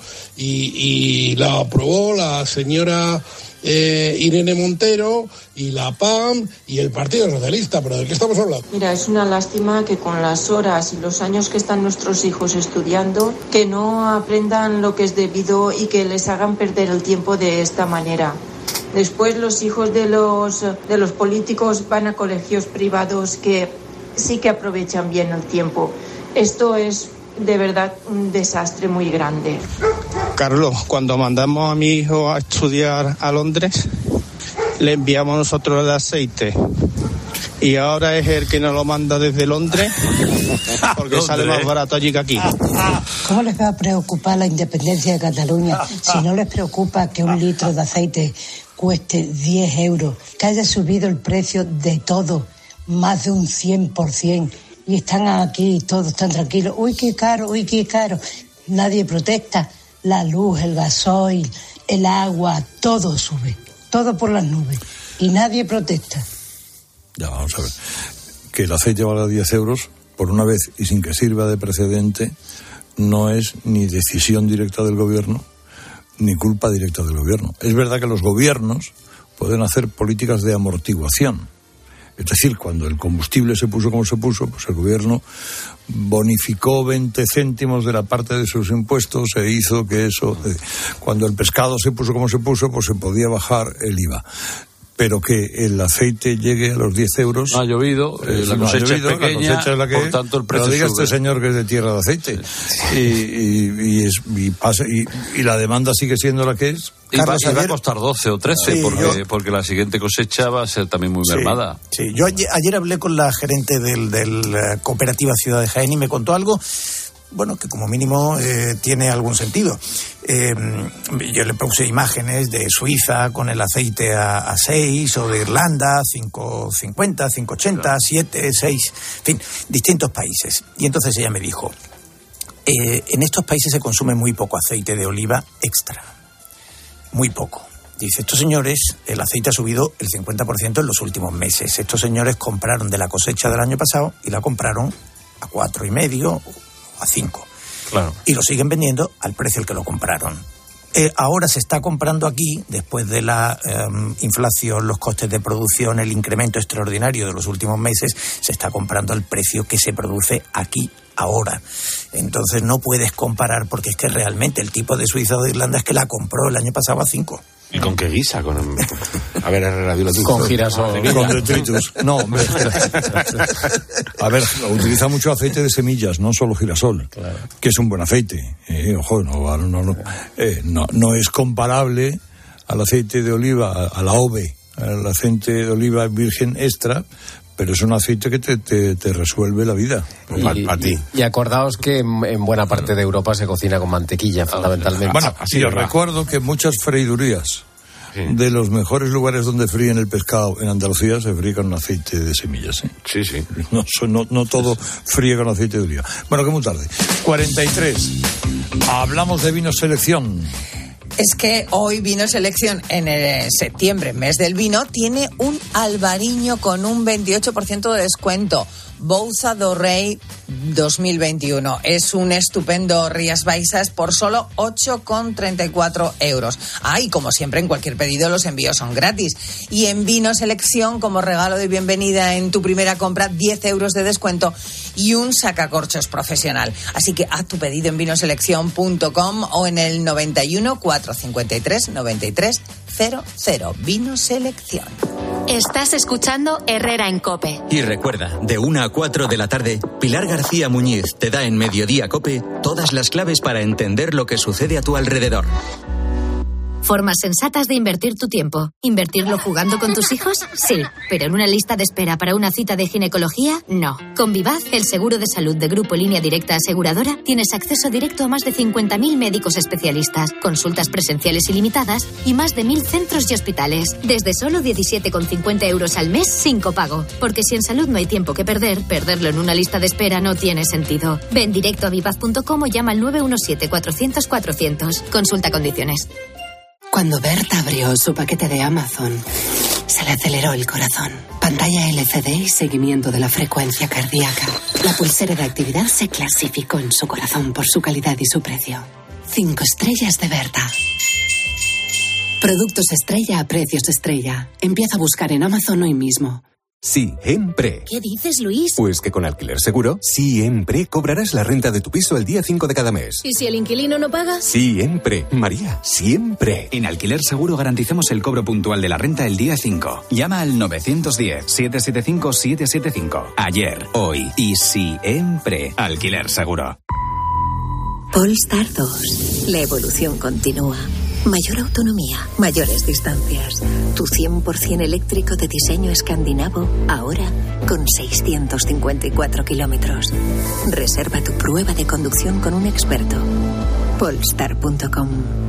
y, y la aprobó la señora eh, Irene Montero y la P A M y el Partido Socialista. ¿Pero de qué estamos hablando? Mira, es una lástima que con las horas y los años que están nuestros hijos estudiando, que no aprendan lo que es debido y que les hagan perder el tiempo de esta manera. Después los hijos de los, de los políticos van a colegios privados que sí que aprovechan bien el tiempo. Esto es de verdad un desastre muy grande. Carlos, cuando mandamos a mi hijo a estudiar a Londres, le enviamos nosotros el aceite. Y ahora es el que nos lo manda desde Londres, porque sale más barato allí que aquí. ¿Cómo les va a preocupar la independencia de Cataluña si no les preocupa que un litro de aceite cueste diez euros, que haya subido el precio de todo más de un cien por ciento y están aquí todos tan tranquilos? Uy, qué caro, uy, qué caro. Nadie protesta. La luz, el gasoil, el agua, todo sube, todo por las nubes y nadie protesta. Ya, vamos a ver. Que el aceite valga diez euros, por una vez y sin que sirva de precedente, no es ni decisión directa del gobierno, ni culpa directa del gobierno. Es verdad que los gobiernos pueden hacer políticas de amortiguación. Es decir, cuando el combustible se puso como se puso, pues el gobierno bonificó veinte céntimos de la parte de sus impuestos e hizo que eso... Eh, cuando el pescado se puso como se puso, pues se podía bajar el I V A. Pero que el aceite llegue a los diez euros... No ha llovido, eh, la cosecha no llovido, es pequeña, la cosecha es la que por tanto el precio sube. Pero diga este señor que es de tierra de aceite. Sí. Y, y, y, es, y, pasa, y, y la demanda sigue siendo la que es. Y va, y va a costar doce o trece, sí, porque, yo, porque la siguiente cosecha va a ser también muy sí, mermada. Sí, yo ayer, ayer hablé con la gerente del, del uh, Cooperativa Ciudad de Jaén y me contó algo... bueno, que como mínimo eh, tiene algún sentido. Eh, yo le puse imágenes de Suiza con el aceite a, a seis, o de Irlanda, cinco cincuenta, cinco ochenta, siete, seis, en fin, distintos países. Y entonces ella me dijo, eh, en estos países se consume muy poco aceite de oliva extra. Muy poco. Dice, estos señores, el aceite ha subido el cincuenta por ciento en los últimos meses. Estos señores compraron de la cosecha del año pasado y la compraron a cuatro y medio, a cinco. Claro. Y lo siguen vendiendo al precio al que lo compraron. Eh, ahora se está comprando aquí, después de la eh, inflación, los costes de producción, el incremento extraordinario de los últimos meses, se está comprando al precio que se produce aquí ahora. Entonces no puedes comparar, porque es que realmente el tipo de Suiza o de Irlanda es que la compró el año pasado a cinco. ¿Y con qué guisa? Con... A ver, Herrera, dilo tú. Con girasol. Con detritus. No, hombre. A ver, utiliza mucho aceite de semillas, no solo girasol, claro, que es un buen aceite. Eh, ojo, no, no, no, eh, no, no es comparable al aceite de oliva, a la O V E, al aceite de oliva virgen extra, pero es un aceite que te, te, te resuelve la vida. Y, a ti. Y, y acordaos que en, en buena parte de Europa se cocina con mantequilla, fundamentalmente. Bueno, sí, os recuerdo que muchas freidurías sí. de los mejores lugares donde fríen el pescado en Andalucía se fríe con aceite de semillas. ¿eh? Sí, sí. No, no, no todo fríe con aceite de oliva. Bueno, que muy tarde. cuarenta y tres. Hablamos de vino selección. Es que hoy Vino Selección, en el septiembre, mes del vino, tiene un albariño con un veintiocho por ciento de descuento. Bouza do Rei dos mil veintiuno. Es un estupendo Rías Baixas por solo ocho con treinta y cuatro euros. Ah, y como siempre, en cualquier pedido los envíos son gratis. Y en Vino Selección, como regalo de bienvenida en tu primera compra, diez euros de descuento y un sacacorchos profesional. Así que haz tu pedido en vinoselección punto com o en el noventa y uno, cuatrocientos cincuenta y tres, noventa y tres cero cero. Vino Selección. Estás escuchando Herrera en COPE. Y recuerda, de una a cuatro de la tarde, Pilar García Muñiz te da en Mediodía COPE todas las claves para entender lo que sucede a tu alrededor. Formas sensatas de invertir tu tiempo. ¿Invertirlo jugando con tus hijos? Sí, pero en una lista de espera para una cita de ginecología, no. Con Vivaz, el seguro de salud de Grupo Línea Directa Aseguradora, tienes acceso directo a más de cincuenta mil médicos especialistas, consultas presenciales ilimitadas y más de mil centros y hospitales. Desde solo diecisiete con cincuenta euros al mes sin copago. Porque si en salud no hay tiempo que perder, perderlo en una lista de espera no tiene sentido. Ven directo a vivaz punto com o llama al nueve uno siete cuatrocientos cuatrocientos. Consulta condiciones. Cuando Berta abrió su paquete de Amazon, se le aceleró el corazón. Pantalla L C D y seguimiento de la frecuencia cardíaca. La pulsera de actividad se clasificó en su corazón por su calidad y su precio. Cinco estrellas de Berta. Productos estrella a precios estrella. Empieza a buscar en Amazon hoy mismo. Siempre. ¿Qué dices, Luis? Pues que con Alquiler Seguro, siempre cobrarás la renta de tu piso el día cinco de cada mes. ¿Y si el inquilino no paga? Siempre, María, siempre. En Alquiler Seguro garantizamos el cobro puntual de la renta el día cinco. Llama al nueve uno cero, siete siete cinco, siete siete cinco. Ayer, hoy y siempre. Alquiler Seguro. Polestar dos. La evolución continúa. Mayor autonomía, mayores distancias. Tu cien por ciento eléctrico de diseño escandinavo, ahora con seiscientos cincuenta y cuatro kilómetros. Reserva tu prueba de conducción con un experto. Polestar punto com.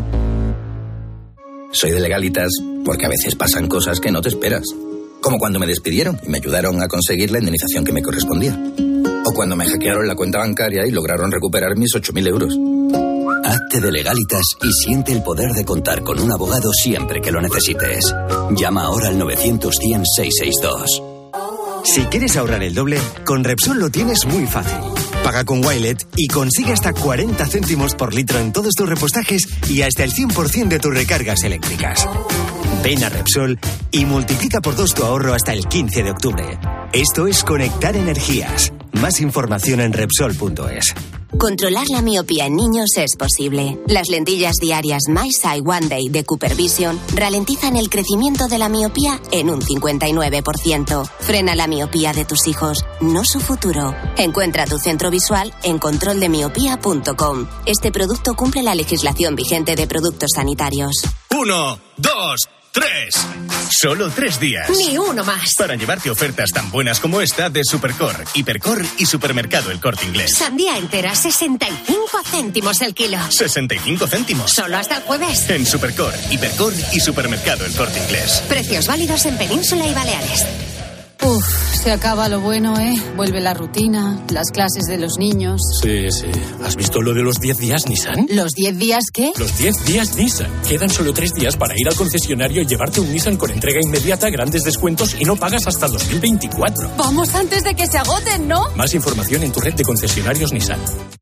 Soy de Legalitas porque a veces pasan cosas que no te esperas. Como cuando me despidieron y me ayudaron a conseguir la indemnización que me correspondía. O cuando me hackearon la cuenta bancaria y lograron recuperar mis ocho mil euros. Hazte de Legalitas y siente el poder de contar con un abogado siempre que lo necesites. Llama ahora al novecientos, cien, seiscientos sesenta y dos. Si quieres ahorrar el doble, con Repsol lo tienes muy fácil. Paga con Wilet y consigue hasta cuarenta céntimos por litro en todos tus repostajes y hasta el cien por ciento de tus recargas eléctricas. Ven a Repsol y multiplica por dos tu ahorro hasta el quince de octubre. Esto es conectar energías. Más información en Repsol punto es. Controlar la miopía en niños es posible. Las lentillas diarias My Sight One Day de Cooper Vision ralentizan el crecimiento de la miopía en un cincuenta y nueve por ciento. Frena la miopía de tus hijos, no su futuro. Encuentra tu centro visual en control de miopía punto com. Este producto cumple la legislación vigente de productos sanitarios. Uno, dos, tres. Solo tres días. Ni uno más. Para llevarte ofertas tan buenas como esta de Supercor, Hipercor y Supermercado El Corte Inglés. Sandía entera, sesenta y cinco céntimos el kilo. sesenta y cinco céntimos. Solo hasta el jueves. En Supercor, Hipercor y Supermercado El Corte Inglés. Precios válidos en Península y Baleares. Uf, se acaba lo bueno, ¿eh? Vuelve la rutina, las clases de los niños. Sí, sí. ¿Has visto lo de los diez días Nissan? ¿Los diez días qué? Los diez días Nissan. Quedan solo tres días para ir al concesionario y llevarte un Nissan con entrega inmediata, grandes descuentos y no pagas hasta dos mil veinticuatro. Vamos antes de que se agoten, ¿no? Más información en tu red de concesionarios Nissan.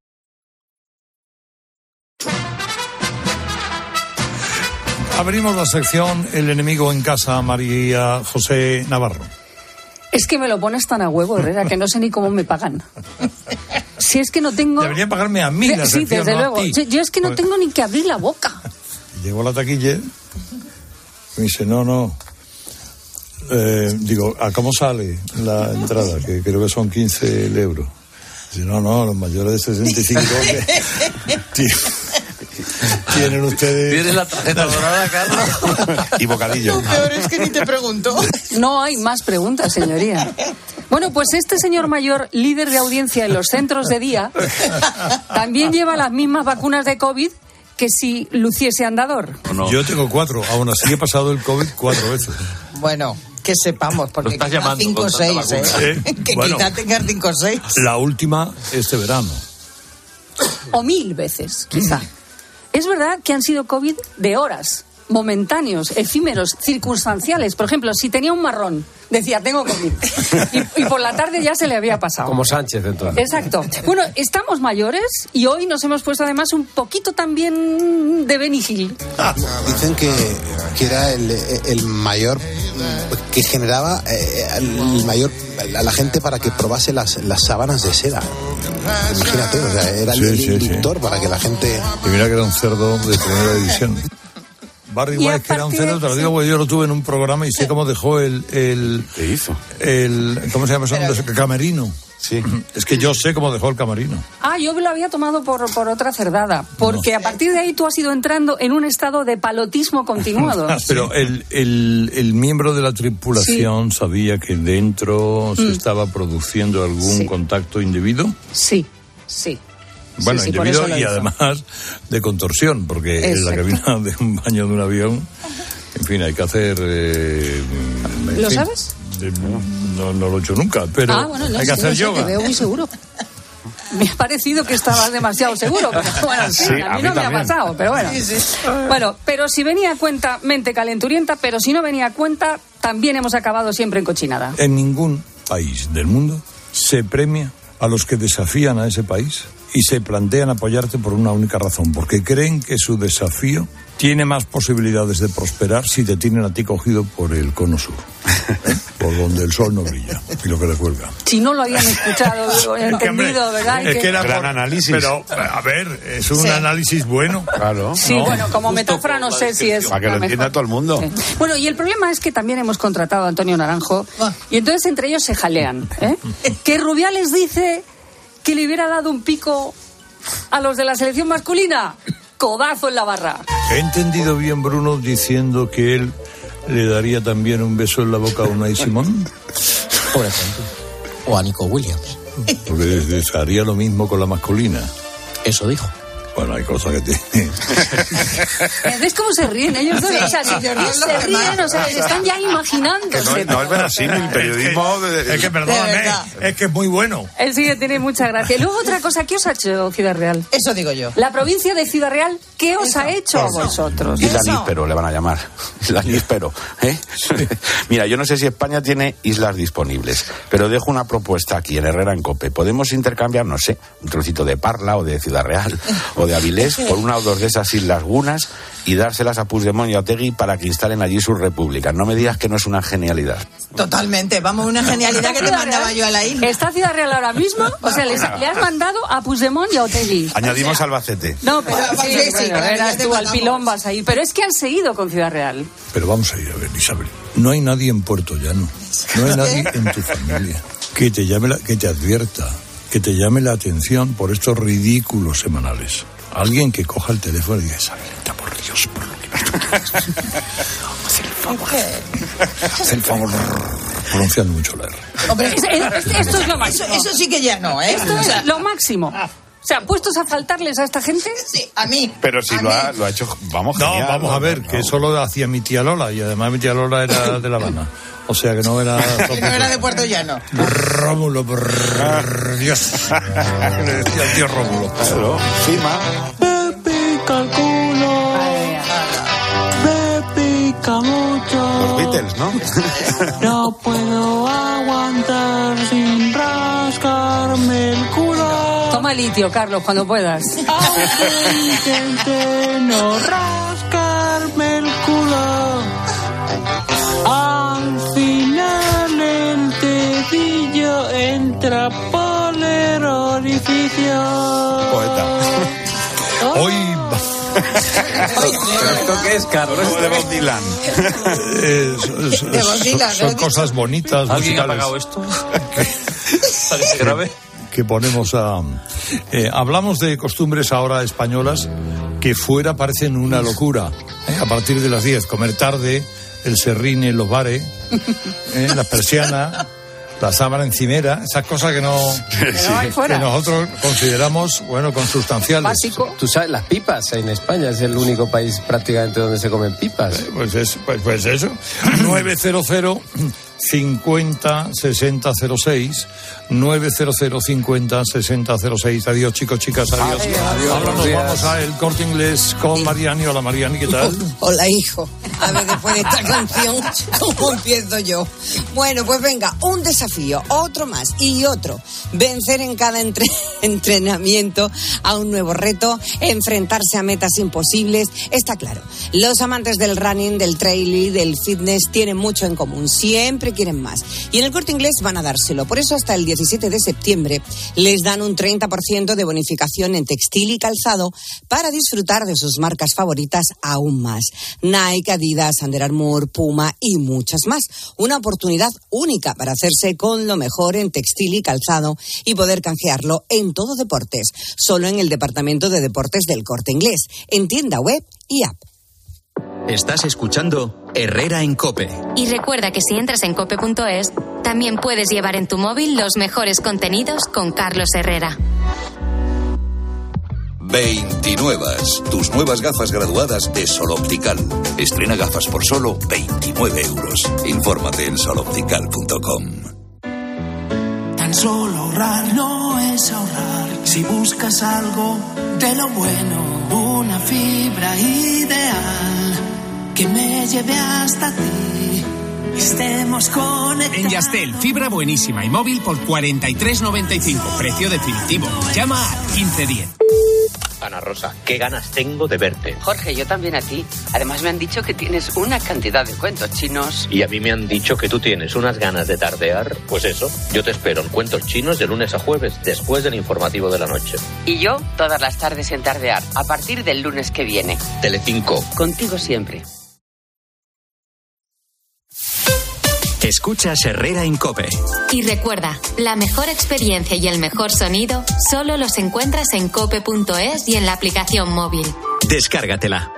Abrimos la sección El enemigo en casa, María José Navarro. Es que me lo pones tan a huevo, Herrera, que no sé ni cómo me pagan. Si es que no tengo... Deberían pagarme a mí la Sí, sección, desde no luego. a ti. Yo, yo es que no Pues, tengo ni que abrir la boca. llegó la taquilla, me dice, no, no. Eh, digo, ¿a cómo sale la entrada? Que creo que son quince euros. Dice, no, no, los mayores de sesenta y cinco que tienen ustedes... ¿Tienes la tarjeta dorada, Carlos? Y bocadillo. Lo peor es que ni te pregunto. No hay más preguntas, señoría. Bueno, pues este señor mayor, líder de audiencia en los centros de día, también lleva las mismas vacunas de COVID que si luciese andador. No. Yo tengo cuatro, aún así he pasado el COVID cuatro veces. Bueno, que sepamos, porque estás quizá llamando cinco o con tanta seis, ¿eh? vacuna. Sí, Que bueno. quizá tengas cinco o seis. La última este verano. O mil veces, quizá. Es verdad que han sido COVID de horas, momentáneos, efímeros, circunstanciales. Por ejemplo, si tenía un marrón, decía, tengo COVID. Y, y por la tarde ya se le había pasado. Como Sánchez, entonces. Exacto. Bueno, estamos mayores y hoy nos hemos puesto además un poquito también de Benny Hill. Dicen que, que era el, el mayor, que generaba eh, el mayor a la gente para que probase las, las sábanas de seda. Imagínate, o sea, era el, Sí, el sí, inductor sí. para que la gente... Y mira que era un cerdo de primera división. Barry White, que era un cerdo, te lo digo porque yo lo tuve en un programa y sé cómo dejó el... el ¿Qué hizo? El, ¿Cómo se llama eso? El camerino. Sí. Es que yo sé cómo dejó el camerino. Ah, yo me lo había tomado por, por otra cerdada, porque no. A partir de ahí tú has ido entrando en un estado de palotismo continuado. Pero el, el, el miembro de la tripulación sí. sabía que dentro mm. se estaba produciendo algún sí. contacto indebido. Sí, sí. Bueno, sí, sí, indebido y hizo. Además de contorsión, porque Exacto. en la cabina de un baño de un avión, en fin, hay que hacer... Eh, ¿Lo fin, sabes? De, no, no lo he hecho nunca, pero ah, bueno, no, hay sí, que hacer no sé, yoga. Te veo muy seguro. Me ha parecido que estabas demasiado seguro, pero bueno, sí, sí, a mí, a mí no también. me ha pasado, pero bueno. Sí, sí. Bueno, pero si venía a cuenta, mente calenturienta, pero si no venía a cuenta, también hemos acabado siempre en cochinada. En ningún país del mundo se premia a los que desafían a ese país y se plantean apoyarte por una única razón, porque creen que su desafío tiene más posibilidades de prosperar si te tienen a ti cogido por el cono sur, ¿eh? Por donde el sol no brilla y lo que le cuelga. Si no lo habían escuchado, entendido, ¿verdad? Es que, que era gran por, análisis. Pero, a ver, es un sí. análisis bueno. Claro. Sí, ¿no? Bueno, como metáfora no sé si es... Para que lo entienda todo el mundo. Sí. Bueno, y el problema es que también hemos contratado a Antonio Naranjo y entonces entre ellos se jalean, ¿eh? Que Rubiales dice que le hubiera dado un pico a los de la selección masculina. Codazo en la barra. He entendido bien, Bruno, diciendo que él le daría también un beso en la boca a Unai Simón. Por ejemplo. O a Nico Williams. Porque haría lo mismo con la masculina. Eso dijo. Bueno, hay cosas que tienen. ¿Ves cómo se ríen ellos dos? O sea, si se ríen, o sea, se están ya imaginándose. No, no es verosímil, el periodismo... Es que, es que perdóname, es que es muy bueno. Él sí que tiene mucha gracia. Y luego otra cosa, ¿qué os ha hecho Ciudad Real? Eso digo yo. La provincia de Ciudad Real, ¿qué os Eso. ha hecho a vosotros? Isla Níspero le van a llamar. Isla Níspero, ¿eh? Mira, yo no sé si España tiene islas disponibles, pero dejo una propuesta aquí en Herrera en COPE. Podemos intercambiar, no sé, un trocito de Parla o de Ciudad Real o de Avilés por una o dos de esas islas gunas y dárselas a Puigdemont y a Otegi para que instalen allí sus repúblicas. No me digas que no es una genialidad. Totalmente, vamos, una genialidad que te mandaba yo a la isla. ¿Está Ciudad Real ahora mismo? O sea, les, le has mandado a Puigdemont y a Otegi. Añadimos o sea, Albacete. No, pero sí, sí, sí, bueno, eras tú al pilón, vas a ir. Pero es que han seguido con Ciudad Real. Pero vamos a ir a ver, Isabel. No hay nadie en Puerto Llano. No hay nadie en tu familia que te llame la, que te advierta, que te llame la atención por estos ridículos semanales. Alguien que coja el teléfono y diga, Isabelita, por Dios, por lo que me haz el favor. Haz el favor. Pronunciando mucho la R. Hombre, es, es, esto es lo máximo. Eso, eso sí que ya no, ¿eh? Esto o sea, es lo máximo. O sea, ¿puestos a faltarles a esta gente? Sí, a mí. Pero si lo ha, lo ha hecho, vamos, No, genial, vamos a ver, no, que no. eso lo hacía mi tía Lola, y además mi tía Lola era de La Habana. O sea que no era... que no era de Puerto Llano. Rómulo, por Dios. Le decía al tío Rómulo. Claro, firma. Me pica el culo. Me pica mucho. Los Beatles, ¿no? No puedo aguantar sin rascarme el culo. Toma litio, Carlos, cuando puedas. Aunque intente no rascarme el culo, al final el dedillo entra por el orificio. Poeta. Hoy... ¿Pero esto qué es, Carlos? Es de Bob Dylan. Eh, son, son, son cosas bonitas. ¿Alguien musicales. ha pagado esto? que, grave? que ponemos a... Eh, hablamos de costumbres ahora españolas que fuera parecen una locura. ¿eh? A partir de las diez, comer tarde, el serrín en los bares, ¿eh? las persianas, la sábana encimera, esas cosas que no, sí, que nosotros consideramos, bueno, consubstanciales. Básico. Tú sabes, las pipas en España es el único país prácticamente donde se comen pipas. Eh, pues, es, pues, pues eso. nueve cero cero cincuenta sesenta cero seis nueve cero cero cincuenta sesenta cero seis. Adiós, chicos, chicas, adiós. Adiós, adiós. Ahora nos vamos a El Corte Inglés con Mariani. Hola, Mariani, ¿qué tal? Hola, hijo. A ver, después de esta canción, ¿cómo empiezo yo? Bueno, pues venga, un desafío, otro más y otro. Vencer en cada entre- entrenamiento a un nuevo reto, enfrentarse a metas imposibles. Está claro, los amantes del running, del trail y del fitness tienen mucho en común. Siempre siempre quieren más. Y en el Corte Inglés van a dárselo. Por eso hasta el diecisiete de septiembre les dan un treinta por ciento de bonificación en textil y calzado para disfrutar de sus marcas favoritas aún más. Nike, Adidas, Under Armour, Puma y muchas más. Una oportunidad única para hacerse con lo mejor en textil y calzado y poder canjearlo en todo deportes. Solo en el departamento de deportes del Corte Inglés, en tienda web y app. Estás escuchando Herrera en COPE. Y recuerda que si entras en cope punto es, también puedes llevar en tu móvil los mejores contenidos con Carlos Herrera. veintinuevas, tus nuevas gafas graduadas de Sol Optical. Estrena gafas por solo veintinueve euros. Infórmate en sol optical punto com. Tan solo ahorrar no es ahorrar. Si buscas algo de lo bueno, una fibra ideal que me lleve hasta ti. Estemos conectados. En Yastel, fibra buenísima y móvil por cuarenta y tres noventa y cinco. Precio definitivo. Llama al quince diez. Ana Rosa, qué ganas tengo de verte. Jorge, yo también a ti. Además me han dicho que tienes una cantidad de cuentos chinos. Y a mí me han dicho que tú tienes unas ganas de tardear. Pues eso, yo te espero en Cuentos Chinos de lunes a jueves, después del informativo de la noche. Y yo todas las tardes en tardear, a partir del lunes que viene. Telecinco. Contigo siempre. Escuchas Herrera en COPE. Y recuerda, la mejor experiencia y el mejor sonido solo los encuentras en cope punto es y en la aplicación móvil. Descárgatela.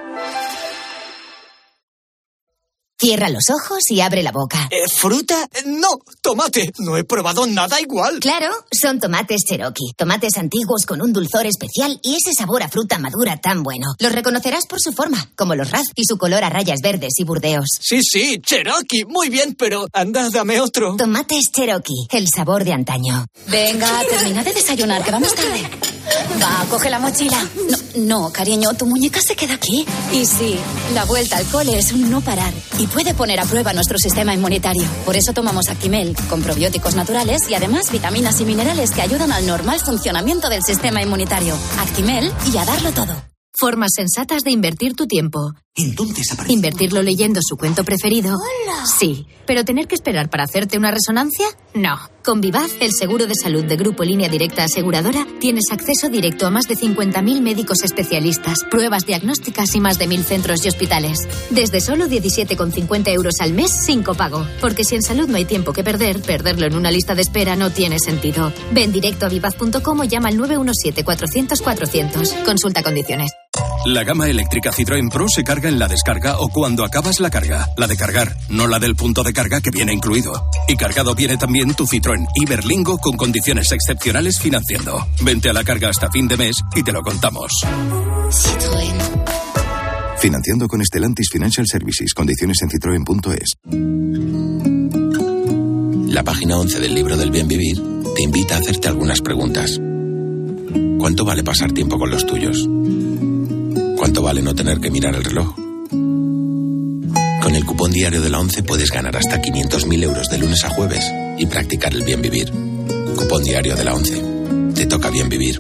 Cierra los ojos y abre la boca. Eh, ¿Fruta? No, tomate. No he probado nada igual. Claro, son tomates Cherokee. Tomates antiguos con un dulzor especial y ese sabor a fruta madura tan bueno. Los reconocerás por su forma, como los Raz y su color a rayas verdes y burdeos. Sí, sí, Cherokee. Muy bien, pero anda, dame otro. Tomates Cherokee, el sabor de antaño. Venga, termina de desayunar, que vamos tarde. Va, coge la mochila. No, no, cariño, tu muñeca se queda aquí. Y sí, la vuelta al cole es un no parar y puede poner a prueba nuestro sistema inmunitario. Por eso tomamos Actimel, con probióticos naturales y además vitaminas y minerales que ayudan al normal funcionamiento del sistema inmunitario. Actimel y a darlo todo. Formas sensatas de invertir tu tiempo. Entonces aparece... ¿Invertirlo leyendo su cuento preferido? ¡Hola! Sí. ¿Pero tener que esperar para hacerte una resonancia? No. Con Vivaz, el seguro de salud de Grupo Línea Directa Aseguradora, tienes acceso directo a más de cincuenta mil médicos especialistas, pruebas diagnósticas y más de mil centros y hospitales. Desde solo diecisiete con cincuenta euros al mes sin copago. Porque si en salud no hay tiempo que perder, perderlo en una lista de espera no tiene sentido. Ven directo a vivaz punto com o llama al nueve uno siete cuatrocientos cuatrocientos. Consulta condiciones. La gama eléctrica Citroën Pro se carga en la descarga o cuando acabas la carga. La de cargar, no la del punto de carga que viene incluido. Y cargado viene también tu Citroën Iberlingo con condiciones excepcionales financiando. Vente a la carga hasta fin de mes y te lo contamos. Citroën. Financiando con Stellantis Financial Services. Condiciones en citroen punto es. La página once del libro del bien vivir te invita a hacerte algunas preguntas. ¿Cuánto vale pasar tiempo con los tuyos? ¿Cuánto vale no tener que mirar el reloj? Con el cupón diario de la ONCE puedes ganar hasta quinientos mil euros de lunes a jueves y practicar el bien vivir. Cupón diario de la ONCE. Te toca bien vivir.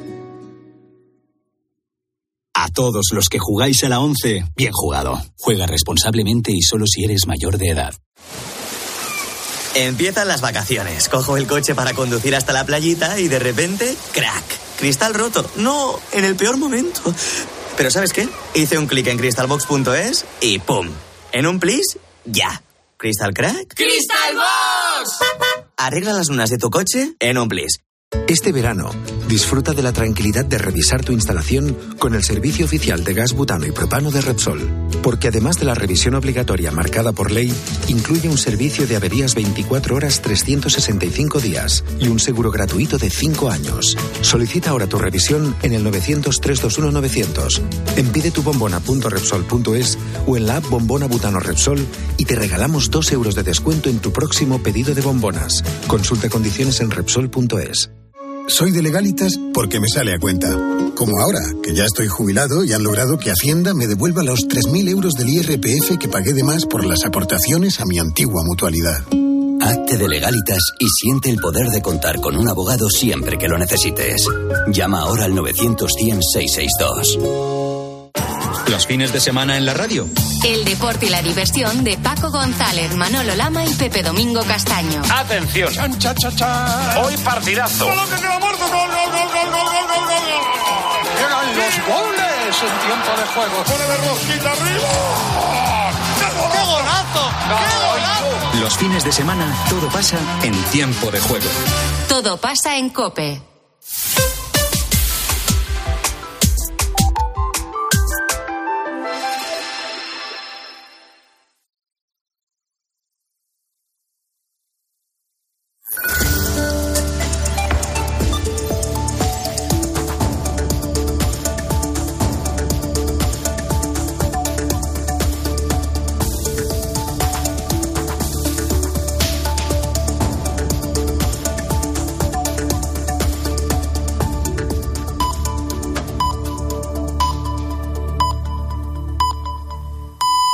A todos los que jugáis a la ONCE, bien jugado. Juega responsablemente y solo si eres mayor de edad. Empiezan las vacaciones. Cojo el coche para conducir hasta la playita y de repente, ¡crack! Cristal roto. No, en el peor momento. Pero ¿sabes qué? Hice un clic en crystalbox punto es y ¡pum! En un plis, ya. ¿Crystal crack? ¡Crystalbox! Arregla las lunas de tu coche en un plis. Este verano, disfruta de la tranquilidad de revisar tu instalación con el servicio oficial de gas butano y propano de Repsol. Porque además de la revisión obligatoria marcada por ley, incluye un servicio de averías veinticuatro horas trescientos sesenta y cinco días y un seguro gratuito de cinco años. Solicita ahora tu revisión en el novecientos, trescientos veintiuno, novecientos. En pide tu bombona punto repsol punto es o en la app Bombona Butano Repsol y te regalamos dos euros de descuento en tu próximo pedido de bombonas. Consulta condiciones en repsol punto es. Soy de Legalitas porque me sale a cuenta. Como ahora, que ya estoy jubilado y han logrado que Hacienda me devuelva los tres mil euros del I R P F que pagué de más por las aportaciones a mi antigua mutualidad. Hazte de Legalitas y siente el poder de contar con un abogado siempre que lo necesites. Llama ahora al novecientos, cien, seiscientos sesenta y dos. Los fines de semana en la radio. El deporte y la diversión de Paco González, Manolo Lama y Pepe Domingo Castaño. Atención. Chan, cha, cha, cha. Hoy partidazo. ¡Gol, gol, gol, gol, gol, gol, gol, gol, gol, gol! ¡Llegan los goles en tiempo de juego! ¡Pone de rosquita arriba! ¡Qué golazo! ¡Qué golazo! Los fines de semana todo pasa en tiempo de juego. Todo pasa en COPE.